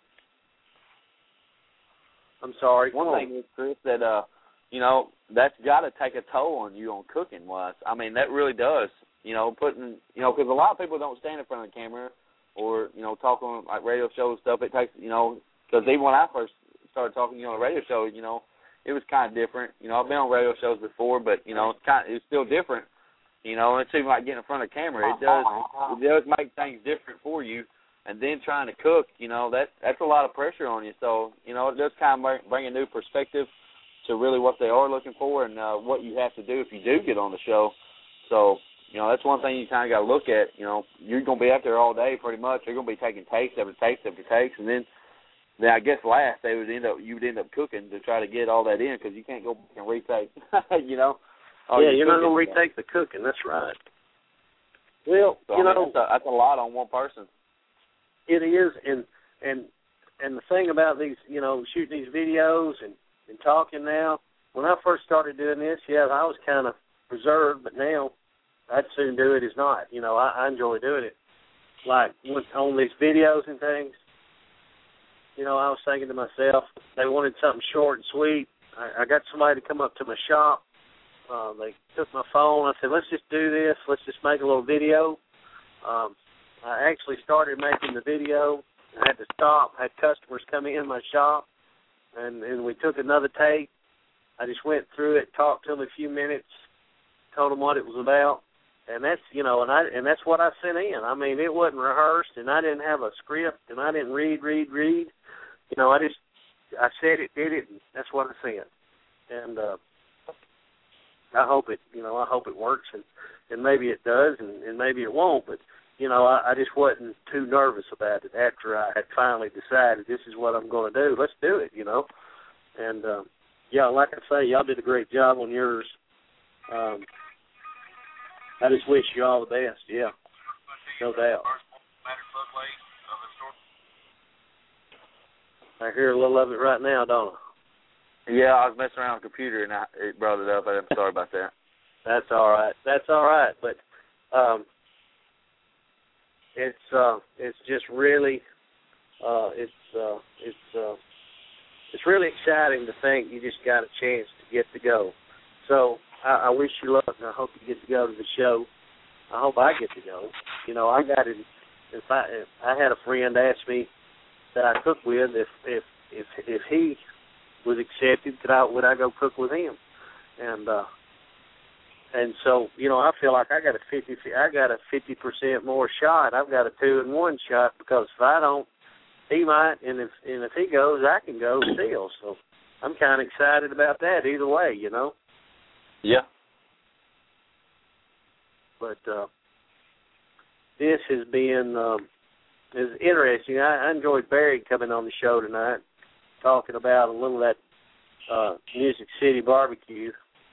I'm sorry. One thing is, Chris, that you know, that's got to take a toll on you on cooking wise. I mean, that really does. You know, putting, you know, because a lot of people don't stand in front of the camera or, you know, talk on like radio shows and stuff. It takes, you know, because even when I first started talking, you know, on a radio show, you know, it was kind of different. You know, I've been on radio shows before, but you know, it's still different. You know, it's even like getting in front of the camera. It does make things different for you. And then trying to cook, you know, that's a lot of pressure on you. So, you know, it does kind of bring a new perspective to really what they are looking for and what you have to do if you do get on the show. So, you know, that's one thing you kind of got to look at. You know, you're going to be out there all day pretty much. They're going to be taking takes after takes after takes. And then I guess last you would end up cooking to try to get all that in because you can't go back and retake, you know. Yeah, you're not going to retake the cooking. That's right. Well, so, you know. That's a lot on one person. It is, and the thing about these, you know, shooting these videos and talking now, when I first started doing this, yeah, I was kind of reserved, but now I'd soon do it as not. You know, I enjoy doing it. Like on these videos and things, you know, I was thinking to myself, they wanted something short and sweet. I got somebody to come up to my shop. They took my phone. I said, let's just do this. Let's just make a little video. I actually started making the video. I had to stop. I had customers come in my shop, and we took another take. I just went through it, talked to them a few minutes, told them what it was about, and that's, you know, and that's what I sent in. I mean, it wasn't rehearsed, and I didn't have a script, and I didn't read. You know, I said it, did it, and that's what I sent. And I hope it works, and maybe it does, and maybe it won't, but you know, I just wasn't too nervous about it after I had finally decided this is what I'm going to do. Let's do it, you know. And, yeah, like I say, y'all did a great job on yours. I just wish you all the best, yeah, no doubt. I hear a little of it right now, don't I? Yeah, I was messing around with the computer, and it brought it up. I'm sorry about that. That's all right. But it's just really it's really exciting to think you just got a chance to get to go. So I wish you luck, and I hope you get to go to the show. I hope I get to go. You know, I got it. If I had a friend ask me that I cook with if he was accepted, would I go cook with him? And so, you know, I feel like I got a 50% more shot. I've got a 2-in-1 shot because if I don't, he might, and if he goes, I can go still. So I'm kind of excited about that either way, you know. Yeah. But this has been is interesting. I enjoyed Barry coming on the show tonight, talking about a little of that Music City barbecue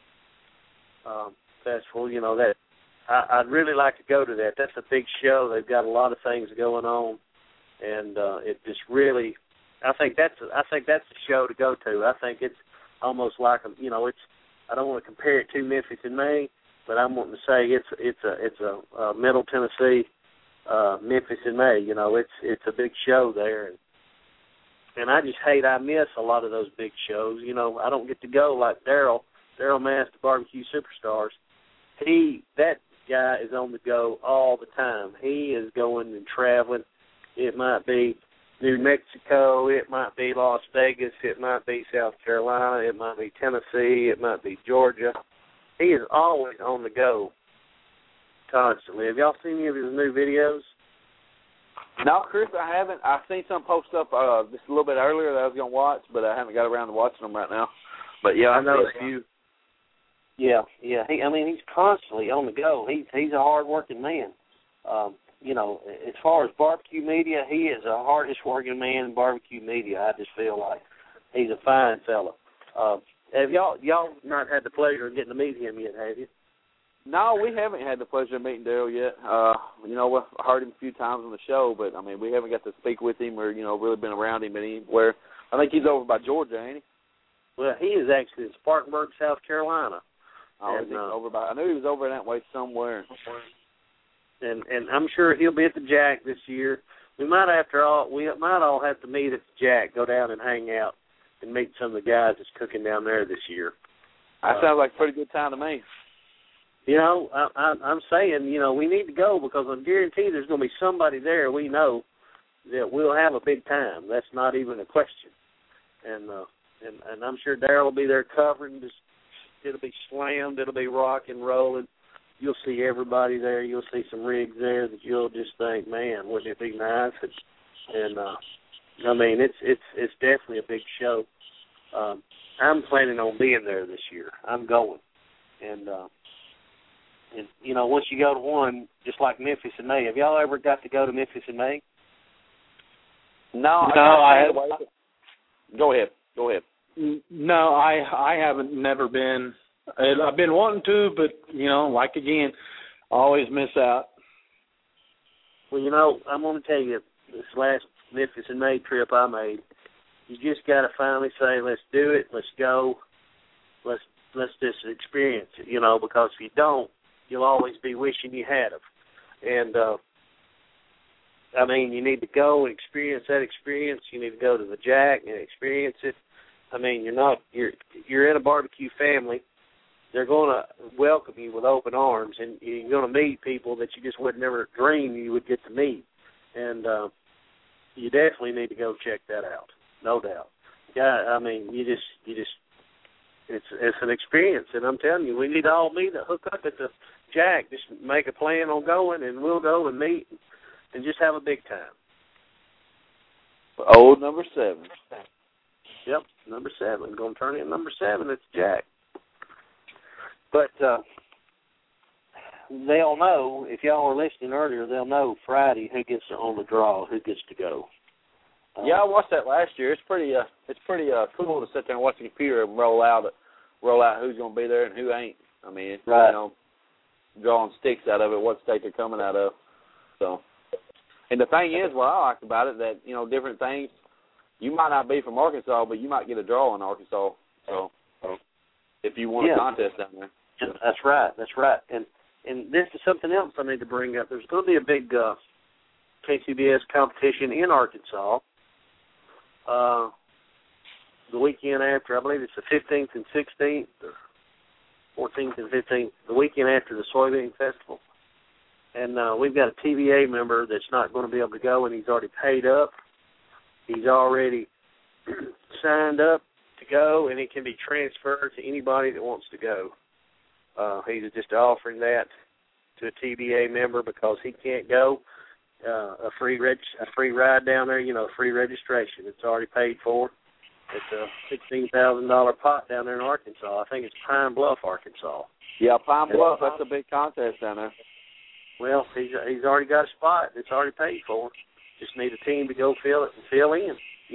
festival. You know, that I'd really like to go to that. That's a big show. They've got a lot of things going on, and it just really, I think that's the show to go to. I think it's almost like I don't want to compare it to Memphis in May, but I'm wanting to say it's a Middle Tennessee Memphis in May. You know, it's a big show there, and I just hate I miss a lot of those big shows. You know, I don't get to go like Daryl Mast, Barbecue Superstars. That guy is on the go all the time. He is going and traveling. It might be New Mexico, it might be Las Vegas, it might be South Carolina, it might be Tennessee, it might be Georgia. He is always on the go constantly. Have y'all seen any of his new videos? No, Chris, I haven't. I've seen some post up just a little bit earlier that I was going to watch, but I haven't got around to watching them right now. But, yeah, I know a few. Yeah. He's constantly on the go. He's a hard-working man. You know, as far as barbecue media, he is the hardest-working man in barbecue media, I just feel like. He's a fine fella. Have y'all not had the pleasure of getting to meet him yet, have you? No, we haven't had the pleasure of meeting Daryl yet. We've heard him a few times on the show, but, I mean, we haven't got to speak with him or, really been around him anywhere. I think he's over by Georgia, ain't he? Well, he is actually in Spartanburg, South Carolina. Oh, and, over by? I knew he was over that way somewhere. And I'm sure he'll be at the Jack this year. We might all have to meet at the Jack, go down and hang out and meet some of the guys that's cooking down there this year. That sounds like a pretty good time to me. I'm saying, we need to go because I'm guaranteed there's going to be somebody there we know that we'll have a big time. That's not even a question. And I'm sure Daryl will be there covering. It'll be slammed. It'll be rock and rolling. You'll see everybody there. You'll see some rigs there that you'll just think, man, wouldn't it be nice? I mean, it's definitely a big show. I'm planning on being there this year. I'm going. And once you go to one, just like Memphis in May, have y'all ever got to go to Memphis in May? No, I haven't. Go ahead. No, I haven't never been. I've been wanting to, but, again, I always miss out. Well, I'm going to tell you, this last Memphis in May trip I made, you just got to finally say, let's do it, let's go, let's just experience it, because if you don't, you'll always be wishing you had them. And, you need to go and experience that experience. You need to go to the Jack and experience it. You're in a barbecue family. They're going to welcome you with open arms, and you're going to meet people that you just would never dream you would get to meet. And you definitely need to go check that out, no doubt. Yeah, it's an experience, and I'm telling you, we need to all meet, hook up at the Jack, just make a plan on going, and we'll go and meet and just have a big time. Old number 7. Yep, number 7. Going to turn in number 7 at the Jack. But they'll know, if y'all were listening earlier, they'll know Friday who gets on the draw, who gets to go. Yeah, I watched that last year. It's pretty cool to sit there and watch the computer and roll out who's going to be there and who ain't. Right. Drawing sticks out of it, what state they're coming out of. So, and the thing is, what I like about it, that different things. You might not be from Arkansas, but you might get a draw in Arkansas. So, if you want a contest down there. That's right. And this is something else I need to bring up. There's going to be a big KCBS competition in Arkansas the weekend after. I believe it's the 15th and 16th, or 14th and 15th, the weekend after the Soybean Festival. And we've got a TVA member that's not going to be able to go, and he's already paid up. He's already signed up to go, and it can be transferred to anybody that wants to go. He's just offering that to a TVA member because he can't go. A free ride down there, free registration. It's already paid for. It's a $16,000 pot down there in Arkansas. I think it's Pine Bluff, Arkansas. Yeah, Pine Bluff. That's a big contest down there. Well, he's already got a spot. It's already paid for. Just need a team to go fill it and fill in,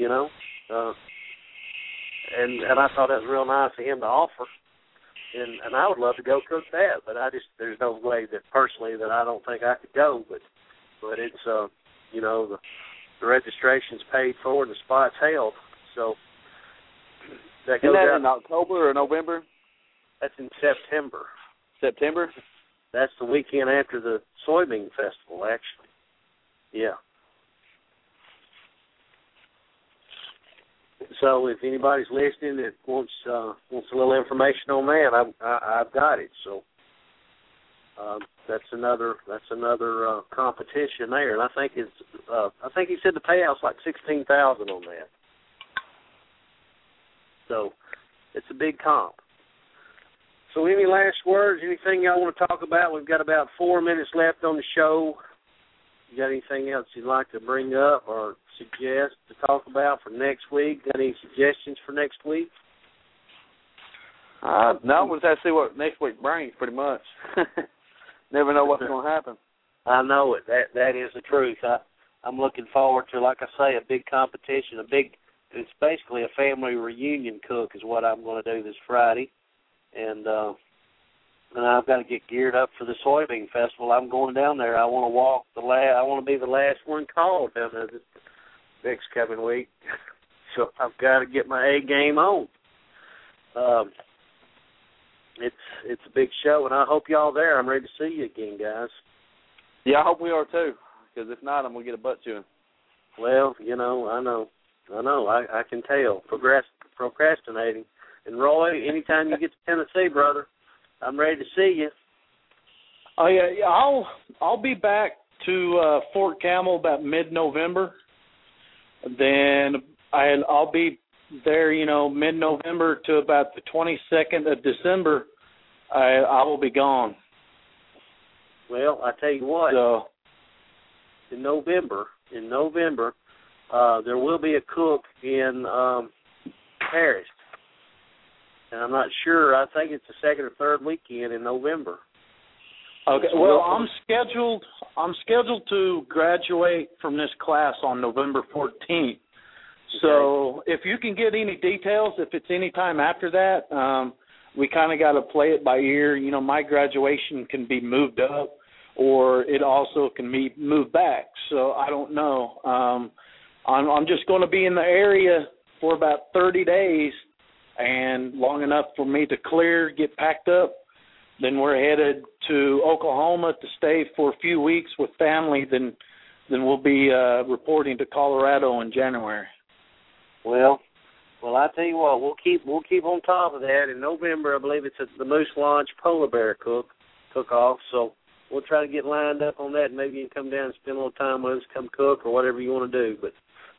And I thought that was real nice of him to offer. And I would love to go cook that, but there's no way that personally that I don't think I could go. But it's the registration's paid for and the spot's held. So that goes out in October or November? That's in September. September? That's the weekend after the Soybean Festival, actually. Yeah. So if anybody's listening that wants a little information on that, I've got it. So that's another competition there, and I think he said the payout's like $16,000 on that. So it's a big comp. So any last words? Anything y'all want to talk about? We've got about 4 minutes left on the show. You got anything else you'd like to bring up or suggest to talk about for next week? Got any suggestions for next week? No, we'll have to see what next week brings, pretty much. Never know what's going to happen. I know it. That is the truth. I'm looking forward to, like I say, a big competition. It's basically a family reunion cook is what I'm going to do this Friday. And and I've got to get geared up for the soybean festival. I'm going down there. I want to walk I want to be the last one called down there this next coming week. So I've got to get my A game on. It's a big show, and I hope y'all there. I'm ready to see you again, guys. Yeah, I hope we are too, because if not, I'm going to get a butt chewing. Well, I know. I can tell. Procrastinating. And Roy, anytime you get to Tennessee, brother, I'm ready to see you. Oh yeah, I'll be back to Fort Campbell about mid-November. Then I'll be there, mid-November to about the 22nd of December. I will be gone. Well, I tell you what. So, in November, there will be a cook in Paris. And I'm not sure. I think it's the second or third weekend in November. Okay. Well, I'm scheduled to graduate from this class on November 14th. So if you can get any details, if it's any time after that, we kind of got to play it by ear. My graduation can be moved up, or it also can be moved back. So I don't know. I'm just going to be in the area for about 30 days, and long enough for me to clear, get packed up. Then we're headed to Oklahoma to stay for a few weeks with family. Then we'll be reporting to Colorado in January. Well, I tell you what, we'll keep on top of that. In November, I believe it's at the Moose Lodge Polar Bear cook-off. So we'll try to get lined up on that. Maybe you can come down and spend a little time with us, come cook or whatever you want to do. But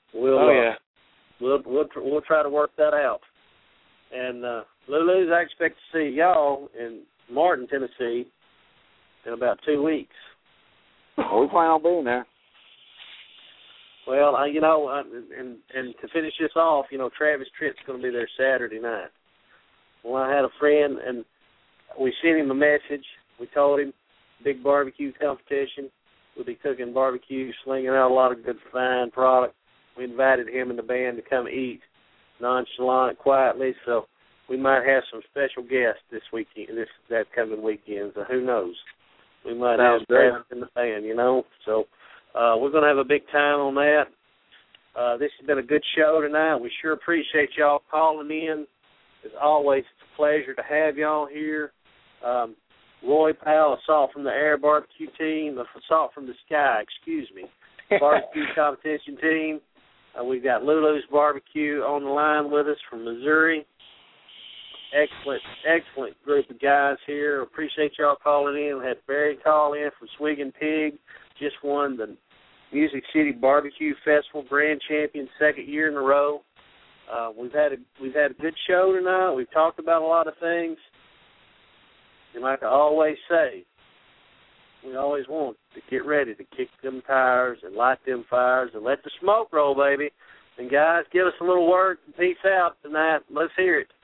we'll try to work that out. And Lulu's, I expect to see y'all in Martin, Tennessee, in about 2 weeks. Well, we plan on being there. Well, and to finish this off, Travis Tritt's going to be there Saturday night. Well, I had a friend, and we sent him a message. We told him, big barbecue competition. We'll be cooking barbecue, slinging out a lot of good, fine product. We invited him and the band to come eat, nonchalant, quietly, so we might have some special guests this weekend, that coming weekend. So who knows? We might have Travis in the band, So we're going to have a big time on that. This has been a good show tonight. We sure appreciate y'all calling in. As always, it's a pleasure to have y'all here. Roy Powell, Assault from the Air barbecue team, Assault from the Sky, barbecue competition team. We've got Lulu's Barbecue on the line with us from Missouri. Excellent group of guys here. Appreciate y'all calling in. We had Barry call in from Swiggin Pig. Just won the Music City Barbecue Festival Grand Champion, second year in a row. We've had a good show tonight. We've talked about a lot of things. And like I always say, we always want to get ready to kick them tires and light them fires and let the smoke roll, baby. And guys, give us a little word and peace out tonight. Let's hear it.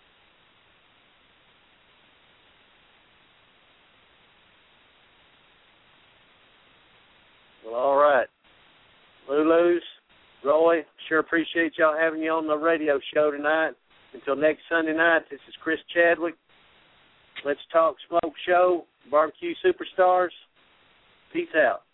Well, all right. Lulu's, Roy, sure appreciate y'all having you on the radio show tonight. Until next Sunday night, this is Chris Chadwick. Let's Talk Smoke Show, Barbecue Superstars. Peace out.